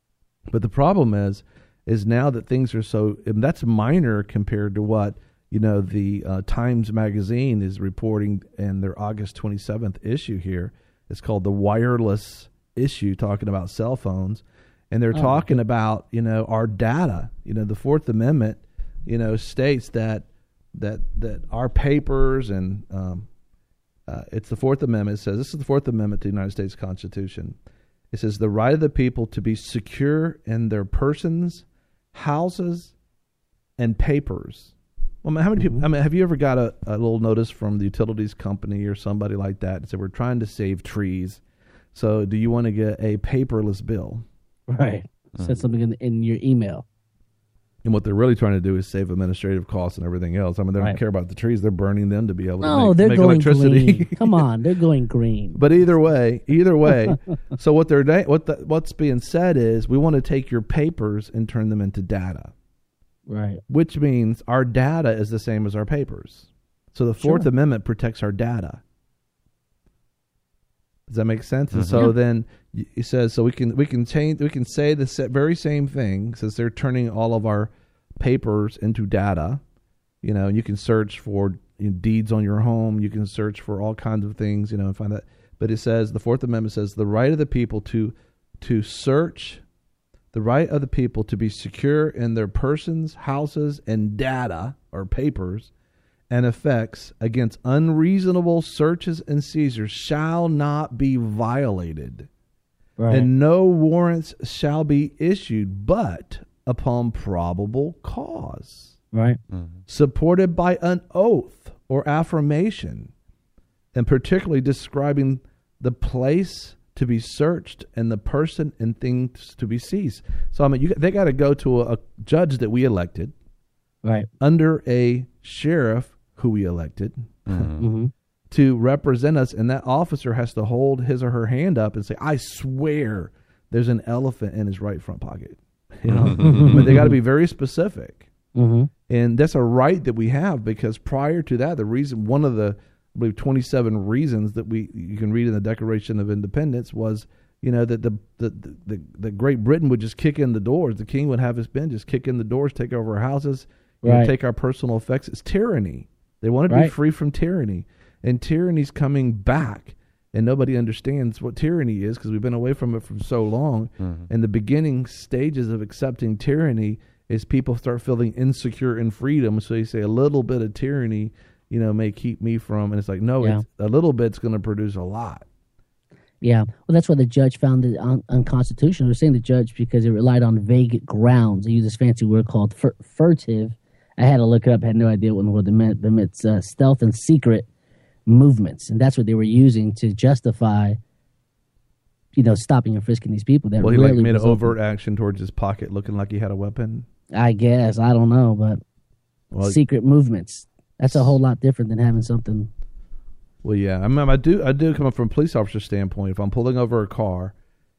But the problem is, is now that things are so, and that's minor compared to what, you know, the uh, Times Magazine is reporting in their August twenty-seventh issue here. It's called the wireless issue, talking about cell phones. And they're Oh, talking okay. about, you know, our data. You know, the Fourth Amendment, you know, states that, that, that our papers and, um, Uh, it's the Fourth Amendment. It says, this is the Fourth Amendment to the United States Constitution. It says, the right of the people to be secure in their persons, houses, and papers. Well, I mean, how many people, I mean, have you ever got a, a little notice from the utilities company or somebody like that that said, we're trying to save trees, so do you want to get a paperless bill? Right. Said something in, in your email. And what they're really trying to do is save administrative costs and everything else. I mean, they don't Right. care about the trees. They're burning them to be able to No, make, they're make going electricity. green. Come on, they're going green. But either way, either way, so what they're da- what the, what's being said is we want to take your papers and turn them into data, Right. which means our data is the same as our papers. So the Fourth Sure. Amendment protects our data. Does that make sense? And Mhm. so Yeah. then y- it says so we can we can change we can say the sa- very same thing since they're turning all of our papers into data. You know, you can search for you know, deeds on your home. You can search for all kinds of things. You know, and find that. But it says the Fourth Amendment says the right of the people to to search, the right of the people to be secure in their persons, houses, and data or papers and effects against unreasonable searches and seizures shall not be violated, Right. and no warrants shall be issued but upon probable cause, right. Mm-hmm. supported by an oath or affirmation, and particularly describing the place to be searched and the person and things to be seized. So I mean, you, they got to go to a, a judge that we elected Right. under a sheriff who we elected Mm-hmm. Mm-hmm. to represent us, and that officer has to hold his or her hand up and say, I swear there's an elephant in his right front pocket. You know, but they got to be very specific. Mm-hmm. And that's a right that we have, because prior to that, the reason, one of the I believe twenty-seven reasons that we you can read in the Declaration of Independence was, you know, that the the, the the Great Britain would just kick in the doors. The king would have his men just kick in the doors, take over our houses, you Right. know, take our personal effects. It's tyranny. They want to be Right. free from tyranny, and tyranny's coming back. And nobody understands what tyranny is because we've been away from it for so long. Mhm. And the beginning stages of accepting tyranny is people start feeling insecure in freedom. So they say a little bit of tyranny, you know, may keep me from. And it's like, no, Yeah. it's, a little bit's going to produce a lot. Yeah, well, that's why the judge found it un- unconstitutional. They're saying the judge because it relied on vague grounds. They use this fancy word called fur- furtive. I had to look it up. Had no idea what in the world it meant. But it's uh, stealth and secret movements, and that's what they were using to justify, you know, stopping and frisking these people. That Well, he like really made an resulted- overt action towards his pocket, looking like he had a weapon. I guess I don't know, but Well, secret movements. That's a whole lot different than having something. Well, yeah, I mean, I do. I do come up from a police officer standpoint. If I'm pulling over a car,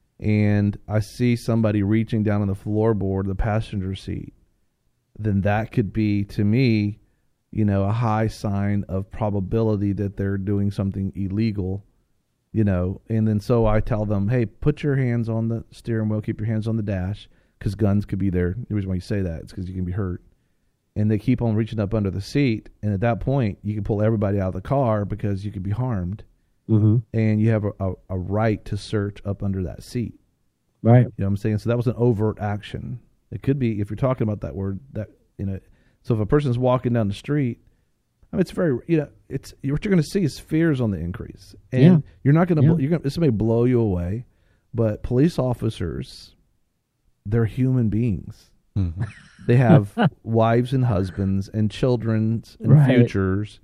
and I see somebody reaching down on the floorboard of the passenger seat, then that could be to me, you know, a high sign of probability that they're doing something illegal, you know. And then so I tell them, hey, put your hands on the steering wheel, keep your hands on the dash, because guns could be there. The reason why you say that is because you can be hurt. And they keep on reaching up under the seat, and at that point, you can pull everybody out of the car because you could be harmed, Mm-hmm. and you have a, a, a right to search up under that seat. Right. You know what I'm saying? So that was an overt action. It could be, if you're talking about that word, that, you know, so if a person's walking down the street, I mean, it's very, you know, it's, what you're going to see is fears on the increase. And Yeah. you're not going to, Yeah. you're going to, this may blow you away, but police officers, they're human beings. Mhm. They have wives and husbands and children and Right. futures,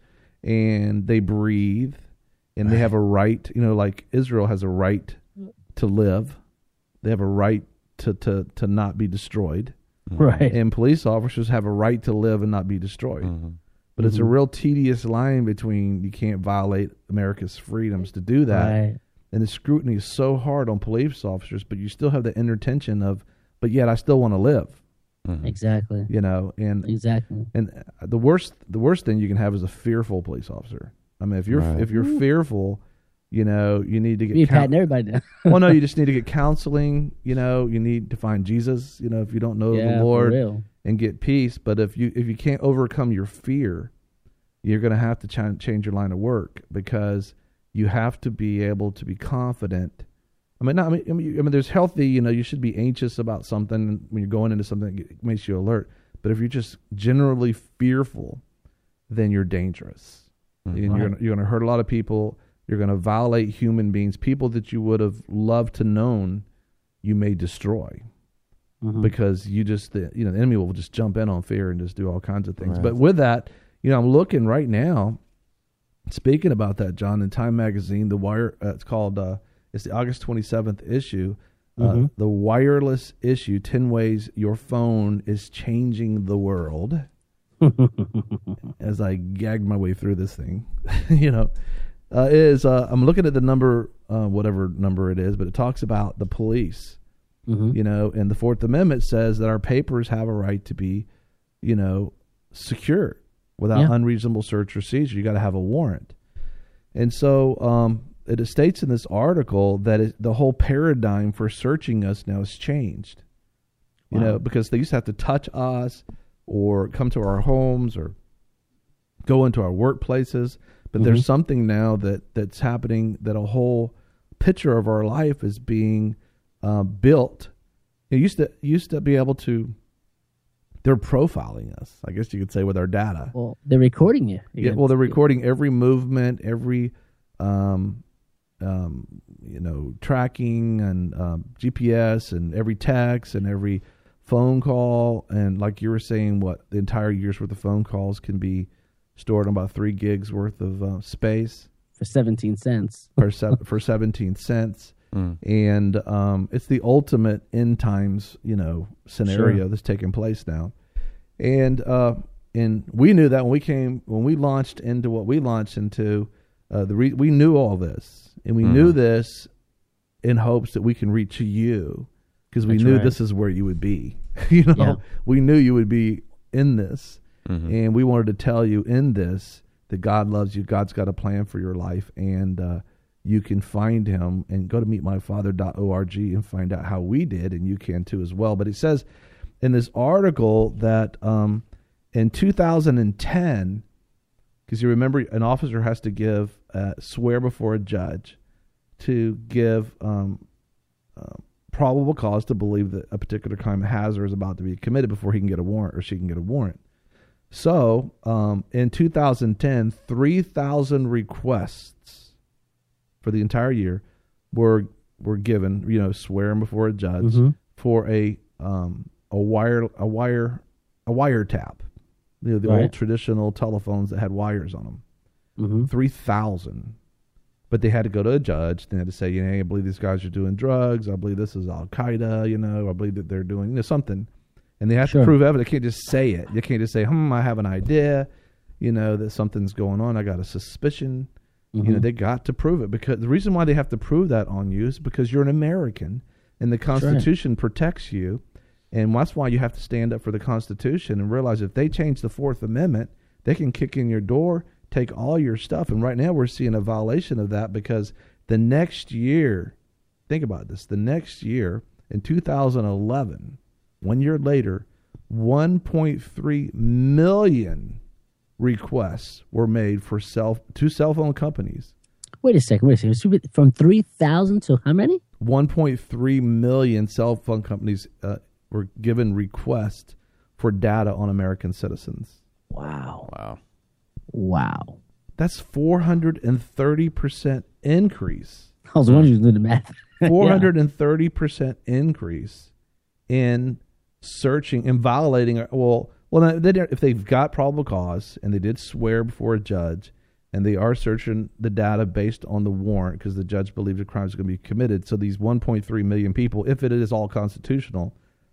and they breathe, and they have a right, you know, like Israel has a right to live. They have a right to, to, to not be destroyed. Right. And police officers have a right to live and not be destroyed. Mhm. But it's a Mhm. real tedious line between you can't violate America's freedoms to do that. Right. And the scrutiny is so hard on police officers, but you still have the inner tension of, but yet I still want to live, Mhm. Exactly. you know, and Exactly. And the worst, the worst thing you can have is a fearful police officer. I mean, if you're Right. if you're fearful, you know, you need to get. You're coun- patting everybody down. well, no, you just need to get counseling. You know, you need to find Jesus. You know, if you don't know yeah, the Lord, for real. and get peace. But if you if you can't overcome your fear, you're going to have to ch- change your line of work, because you have to be able to be confident. I mean, not, I mean, I mean, I mean, there's healthy. You know, you should be anxious about something when you're going into something that makes you alert. But if you're just generally fearful, then you're dangerous, Mhm. and you're Right. gonna, you're going to hurt a lot of people. You're going to violate human beings, people that you would have loved to known. You may destroy. Mhm. Because you just, the, you know, the enemy will just jump in on fear and just do all kinds of things. Right. But with that, you know, I'm looking right now, speaking about that, John, in Time Magazine, the wire, uh, it's called, uh, it's the August twenty-seventh issue, uh, Mhm. the wireless issue, ten ways your phone is changing the world. As I gagged my way through this thing, you know, uh, is, uh, I'm looking at the number, uh, whatever number it is, but it talks about the police. Mhm. You know, and the Fourth Amendment says that our papers have a right to be, you know, secure without Yeah. unreasonable search or seizure. You got to have a warrant. And so um, it states in this article that it, the whole paradigm for searching us now has changed. You Wow. know, because they used to have to touch us or come to our homes or go into our workplaces. But Mhm. there's something now that, that's happening, that a whole picture of our life is being uh, built. It used to used to be able to. They're profiling us, I guess you could say, with our data. Well, they're recording you. Yeah, well, they're recording every movement, every, um, um, you know, tracking and um, G P S and every text and every phone call. And like you were saying, what the entire year's worth of phone calls can be stored on about three gigs worth of uh, space for seventeen cents. for se- for seventeen cents. Mm. And um, it's the ultimate end times, you know, scenario Sure. that's taking place now. And uh, and we knew that when we came, when we launched into what we launched into, uh, the re- we knew all this, and we Mhm. knew this in hopes that we can reach you, because we That's knew right. this is where you would be. you know, Yeah. we knew you would be in this, Mhm. and we wanted to tell you in this that God loves you. God's got a plan for your life, and uh, you can find him and go to meet my father dot org and find out how we did, and you can too as well. But it says in this article that um, in two thousand ten, because you remember an officer has to give, uh, swear before a judge to give um, uh, probable cause to believe that a particular crime has or is about to be committed before he can get a warrant or she can get a warrant. So um, in two thousand ten, three thousand requests for the entire year were were given, you know, swearing before a judge Mm-hmm. for a um, a wire a wire a wiretap. You know, the Right. old traditional telephones that had wires on them. Mm-hmm. three thousand. But they had to go to a judge. They had to say, you know, I believe these guys are doing drugs. I believe this is Al Qaeda. You know, I believe that they're doing, you know, something. And they have Sure. to prove evidence. They can't just say it. You can't just say, hmm, I have an idea, you know, that something's going on. I got a suspicion. Mm-hmm. You know, they got to prove it. Because the reason why they have to prove that on you is because you're an American and the That's right. Constitution protects you. And that's why you have to stand up for the Constitution and realize if they change the Fourth Amendment, they can kick in your door, take all your stuff. And right now we're seeing a violation of that because the next year, think about this, the next year in two thousand eleven, one year later, one point three million requests were made for cell to cell phone companies. Wait a second. Wait a second. From three thousand to how many? one point three million cell phone companies uh, were given requests for data on American citizens. Wow. Wow. Wow. That's four hundred thirty percent increase. I was wondering if you did the math. four hundred thirty percent increase in searching and violating. Well, well, they, if they've got probable cause and they did swear before a judge and they are searching the data based on the warrant because the judge believes a crime is going to be committed. So these one point three million people, if it is all constitutional,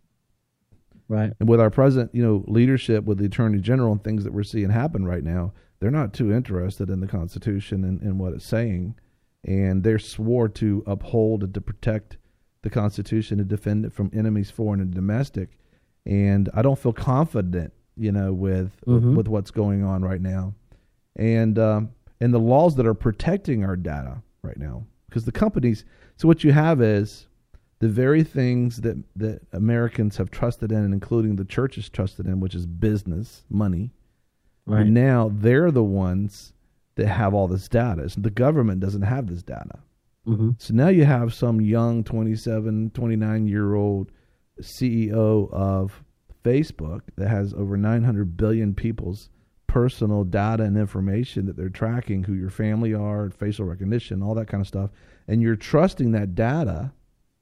Right. and with our present, you know, leadership with the Attorney General and things that we're seeing happen right now, they're not too interested in the Constitution and, and what it's saying. And they're swore to uphold and to protect the Constitution and defend it from enemies, foreign and domestic. And I don't feel confident, you know, with Mhm. with, with what's going on right now. And um, and the laws that are protecting our data right now. Because the companies, so what you have is the very things that, that Americans have trusted in, including the churches trusted in, which is business, money. Right. And now they're the ones that have all this data. So the government doesn't have this data. Mm-hmm. So now you have some young twenty-seven, twenty-nine-year-old C E O of Facebook that has over nine hundred billion people's personal data and information that they're tracking, who your family are, facial recognition, all that kind of stuff. And you're trusting that data,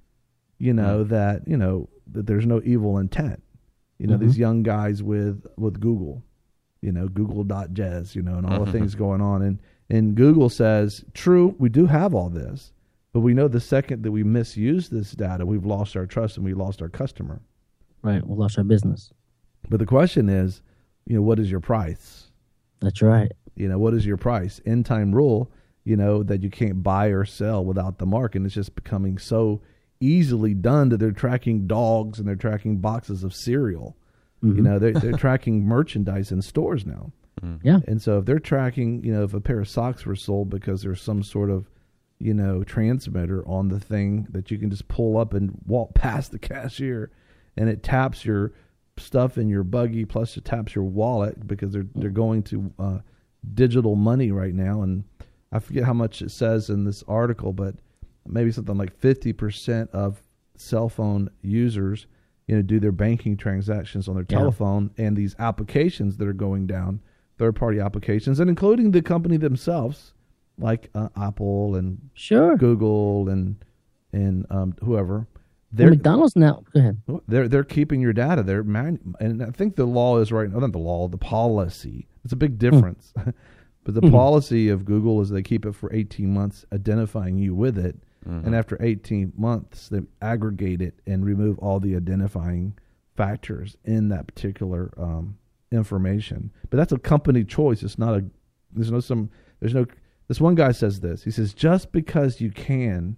you know, that, you know, that there's no evil intent. You know, Mhm. these young guys with, with Google, you know, Google dot Jez, you know, and all the things going on. And, and Google says, true, we do have all this, but we know the second that we misuse this data, we've lost our trust and we lost our customer. Right. We lost our business. But the question is, you know, what is your price? That's right. You know, what is your price? End time rule, you know, that you can't buy or sell without the mark. And it's just becoming so easily done that they're tracking dogs and they're tracking boxes of cereal. Mhm. You know, they're, they're tracking merchandise in stores now. Yeah. And so if they're tracking, you know, if a pair of socks were sold because there's some sort of, you know, transmitter on the thing that you can just pull up and walk past the cashier and it taps your stuff in your buggy, plus it taps your wallet because they're they're going to uh, digital money right now. And I forget how much it says in this article, but maybe something like fifty percent of cell phone users, you know, do their banking transactions on their Yeah. telephone, and these applications that are going down, third-party applications, and including the company themselves, like uh, Apple and Sure. Google and and um, whoever. Well, They're, McDonald's now. Go ahead. they're they're keeping your data. They're man, and I think the law is right. Not the law, the policy. It's a big difference. But the Mhm. policy of Google is they keep it for eighteen months, identifying you with it, and after eighteen months, they aggregate it and remove all the identifying factors in that particular um, information. But that's a company choice. It's not a. There's no some. There's no. This one guy says this. He says just because you can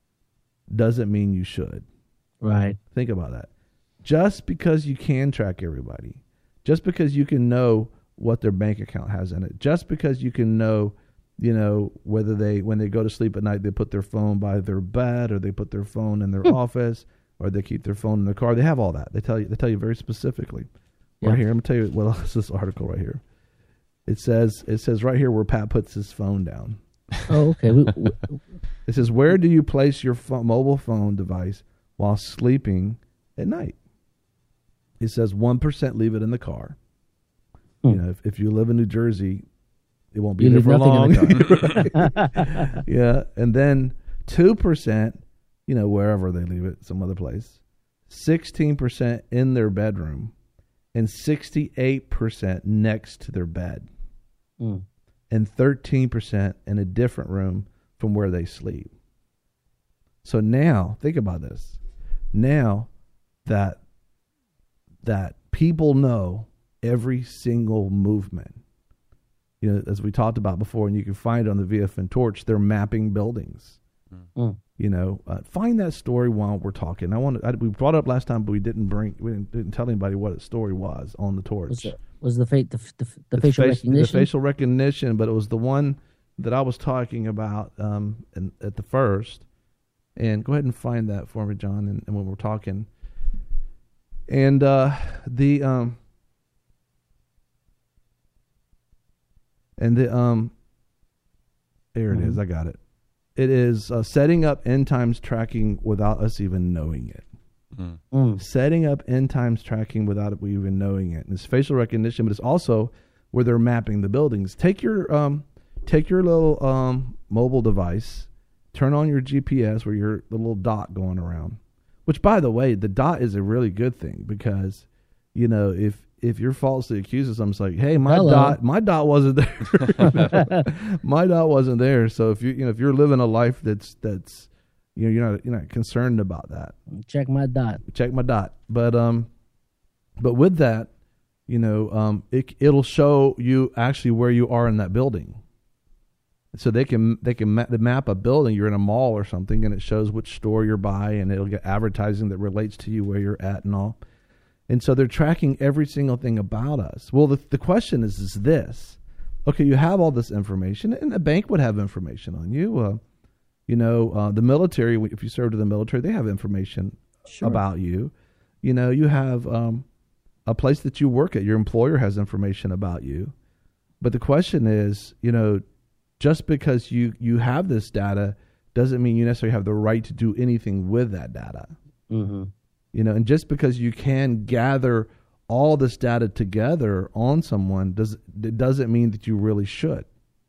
doesn't mean you should. Right. Think about that. Just because you can track everybody, just because you can know what their bank account has in it. Just because you can know, you know, whether they, when they go to sleep at night, they put their phone by their bed, or they put their phone in their office, or they keep their phone in their car. They have all that. They tell you, they tell you very specifically. Yeah. Right here, I'm gonna tell you what else is this article right here. It says, it says right here where Pat puts his phone down. Oh, okay. We, we, It says, where do you place your phone, mobile phone device while sleeping at night? It says one percent leave it in the car. Hmm. You know, if, if you live in New Jersey, it won't be You there leave for nothing long. in the Right. Yeah. And then two percent, you know, wherever they leave it, some other place. sixteen percent in their bedroom. And sixty-eight percent next to their bed. mm. And thirteen percent in a different room from where they sleep. So now, think about this. Now that that people know every single movement, you know, as we talked about before, and you can find it on the V F N Torch, they're mapping buildings. Mm. You know, uh, find that story while we're talking. I want to. I, we brought it up last time, but we didn't bring. We didn't, didn't tell anybody what its story was on the torch. Was, it, was the, fa- the, the, the It's facial face- recognition? The facial recognition, but it was the one that I was talking about um, in, at the first. And go ahead and find that for me, John, and, and when we're talking. And uh, the um, and the um, there it Mhm. is. I got it. It is uh, setting up end times tracking without us even knowing it. Mm. Mm. Setting up end times tracking without we even knowing it. And it's facial recognition, but it's also where they're mapping the buildings. Take your um, take your little um, mobile device, turn on your G P S where your the little dot going around. Which, by the way, the dot is a really good thing because, you know, if if you're falsely accused of something, it's like, hey, my Hello. dot my dot wasn't there. My dot wasn't there. So if you you know if you're living a life that's that's you know you're not you're not concerned about that. Check my dot. Check my dot. But um, but with that, you know, um, it it'll show you actually where you are in that building. So they can they can ma- map a building. You're in a mall or something, and it shows which store you're by, and it'll get advertising that relates to you where you're at and all. And so they're tracking every single thing about us. Well, the the question is is this: okay, you have all this information, and a bank would have information on you. Uh, you know, uh, the military, if you served in the military, they have information Sure. about you. You know, you have um, a place that you work at. Your employer has information about you. But the question is, you know, just because you, you have this data doesn't mean you necessarily have the right to do anything with that data. Mm-hmm. You know, and just because you can gather all this data together on someone does it doesn't mean that you really should.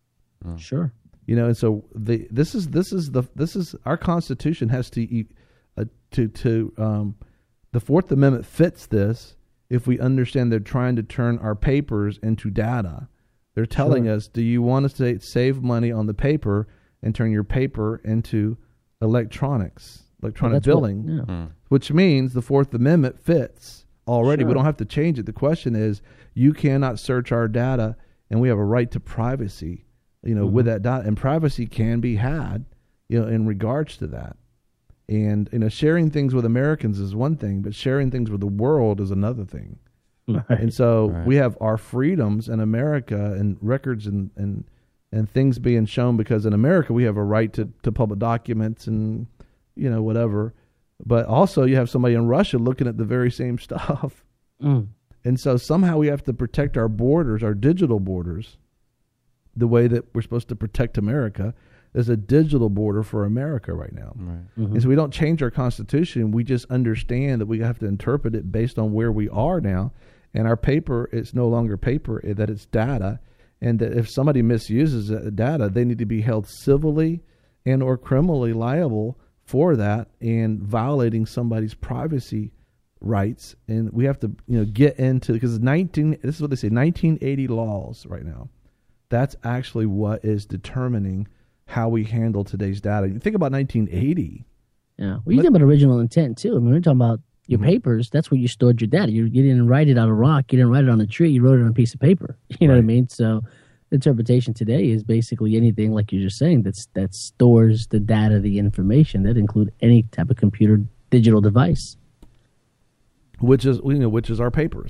Sure. You know, and so the this is this is the this is our Constitution has to e- uh, to to um, the Fourth Amendment fits this. If we understand they're trying to turn our papers into data, they're telling Sure. us, do you want us to save money on the paper and turn your paper into electronics, electronic That's what- billing? yeah. Mm. Which means the Fourth Amendment fits already. We Sure. don't have to change it. The question is, you cannot search our data, and we have a right to privacy, you know, Mhm. with that data. And privacy can be had, you know, in regards to that. And, you know, sharing things with Americans is one thing, but sharing things with the world is another thing. Right. And so Right. we have our freedoms in America and records and, and, and things being shown because in America we have a right to, to public documents and, you know, whatever. But also you have somebody in Russia looking at the very same stuff. Mm. And so somehow we have to protect our borders, our digital borders, the way that we're supposed to protect America. There's a digital border for America right now. Right. Mhm. And so we don't change our Constitution. We just understand that we have to interpret it based on where we are now. And our paper is no longer paper, eh, that it's data. And that if somebody misuses that data, they need to be held civilly and or criminally liable for that and violating somebody's privacy rights. And we have to, you know, get into, because nineteen, this is what they say, nineteen eighty laws right now. That's actually what is determining how we handle today's data. You think about nineteen eighty. Yeah. Well, you think about original intent too. I mean, we're talking about your Mhm. papers. That's where you stored your data. You, you didn't write it on a rock. You didn't write it on a tree. You wrote it on a piece of paper. You know what I Right. mean? So, the interpretation today is basically anything like you're just saying that's that stores the data, the information that include any type of computer digital device. Which is, you know, which is our papers.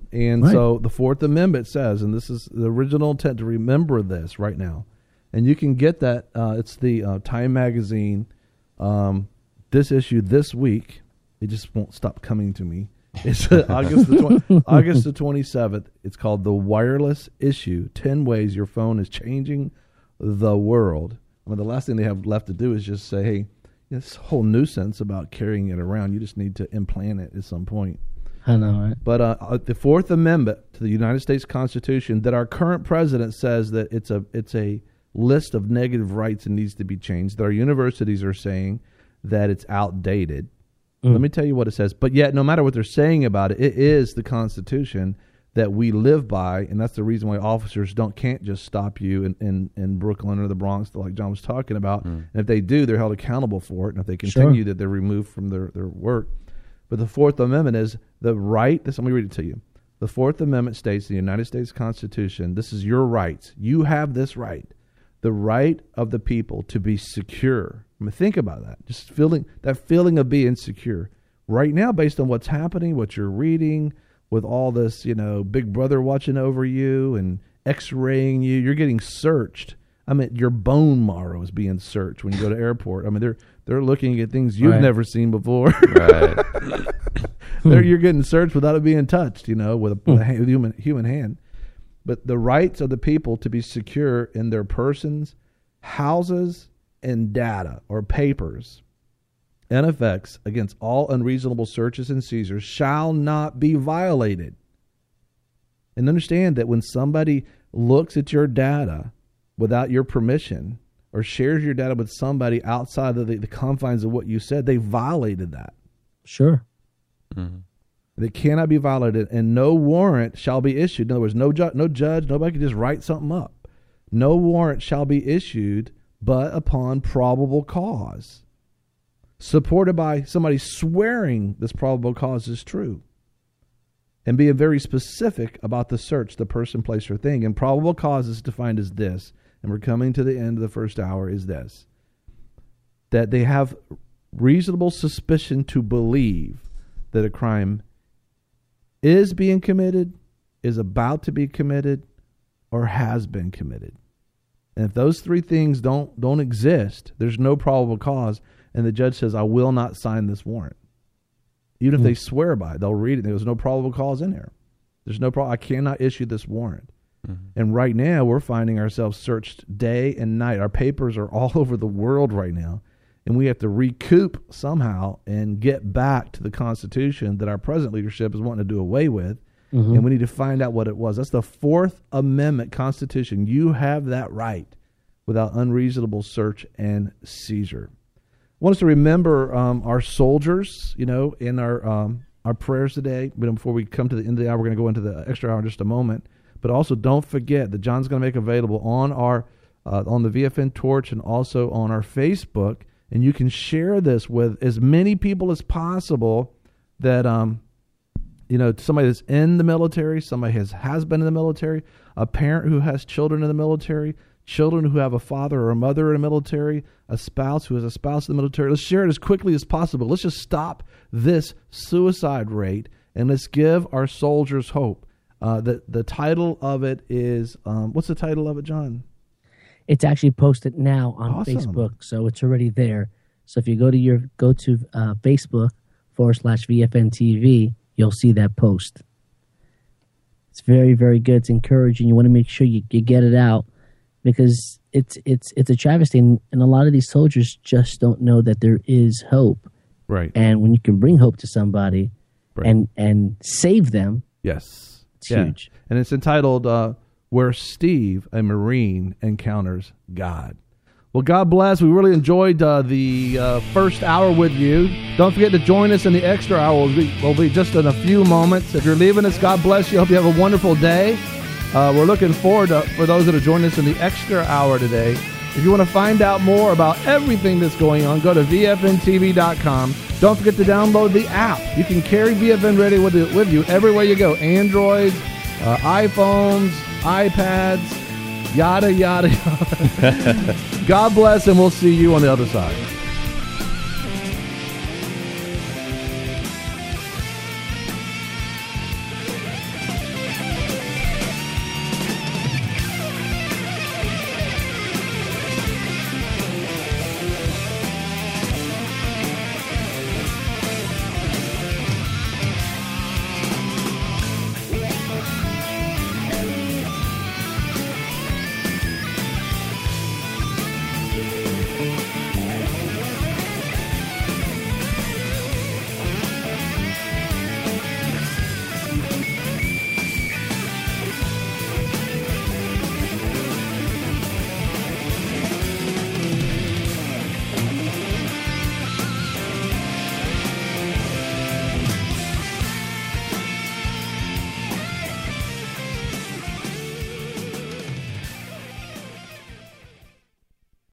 And Right. so the Fourth Amendment says, and this is the original intent to remember this right now, and you can get that. Uh, it's the uh, Time Magazine, um, this issue this week. It just won't stop coming to me. It's August the twenty, August the twenty-seventh. It's called The Wireless Issue, ten Ways Your Phone is Changing the World. I mean, the last thing they have left to do is just say, hey, this whole nuisance about carrying it around, you just need to implant it at some point. I know, right? But uh, the Fourth Amendment to the United States Constitution, that our current president says that it's a it's a list of negative rights and needs to be changed. That our universities are saying that it's outdated. Mm. Let me tell you what it says. But yet, no matter what they're saying about it, it is the Constitution that we live by, and that's the reason why officers don't can't just stop you in, in, in Brooklyn or the Bronx, like John was talking about. Mm. And if they do, they're held accountable for it. And if they continue, Sure. that they're removed from their, their work. But the Fourth Amendment is the right. This, let me read it to you. The Fourth Amendment states in the United States Constitution, this is your rights. You have this right. The right of the people to be secure. I mean, think about that. Just feeling that feeling of being secure. Right now, based on what's happening, what you're reading, with all this, you know, Big Brother watching over you and X-raying you, you're getting searched. I mean, your bone marrow is being searched when you go to airport. I mean, they're they're looking at things you've Right. never seen before. Right. They're, you're getting searched without it being touched, you know, with a, with a hand, human human hand. But the rights of the people to be secure in their persons, houses, and data or papers and effects against all unreasonable searches and seizures shall not be violated. And understand that when somebody looks at your data without your permission or shares your data with somebody outside of the, the confines of what you said, they violated that. Sure. Mm-hmm. It cannot be violated, and no warrant shall be issued. In other words, no, ju- no judge, nobody can just write something up. No warrant shall be issued but upon probable cause, supported by somebody swearing this probable cause is true, and being very specific about the search, the person, place, or thing. And probable cause is defined as this, and we're coming to the end of the first hour, is this, that they have reasonable suspicion to believe that a crime is being committed, is about to be committed, or has been committed. And if those three things don't don't exist, there's no probable cause, and the judge says, I will not sign this warrant. Even if Mm. they swear by it, they'll read it. There's no probable cause in there. There's no problem. I cannot issue this warrant. Mm-hmm. And right now, we're finding ourselves searched day and night. Our papers are all over the world right now, and we have to recoup somehow and get back to the Constitution that our present leadership is wanting to do away with. Mm-hmm. And we need to find out what it was. That's the Fourth Amendment Constitution. You have that right without unreasonable search and seizure. I want us to remember um, our soldiers, you know, in our um, our prayers today. But before we come to the end of the hour, we're going to go into the extra hour in just a moment. But also, don't forget that John's going to make available on our uh, on the V F N Torch and also on our Facebook, and you can share this with as many people as possible. That um, you know, somebody that's in the military, somebody has has been in the military, a parent who has children in the military, children who have a father or a mother in the military, a spouse who has a spouse in the military. Let's share it as quickly as possible. Let's just stop this suicide rate, and let's give our soldiers hope. Uh, the the title of it is um, what's the title of it, John? It's actually posted now on Awesome. Facebook, so it's already there. So if you go to your go to uh, Facebook forward slash V F N T V, you'll see that post. It's very, very good. It's encouraging. You want to make sure you, you get it out because it's it's it's a travesty, and, and a lot of these soldiers just don't know that there is hope. Right. And when you can bring hope to somebody Right. and and save them, Yes. it's Yeah. huge. And it's entitled uh, Where Steve, a Marine, Encounters God. Well, God bless. We really enjoyed uh, the uh, first hour with you. Don't forget to join us in the extra hour. We'll be, we'll be just in a few moments. If you're leaving us, God bless you. Hope you have a wonderful day. Uh, we're looking forward to, for those that are joining us in the extra hour today. If you want to find out more about everything that's going on, go to V F N T V dot com. Don't forget to download the app. You can carry V F N Radio with, you- with you everywhere you go. Androids, uh, iPhones, iPads, yada, yada, yada. God bless, and we'll see you on the other side.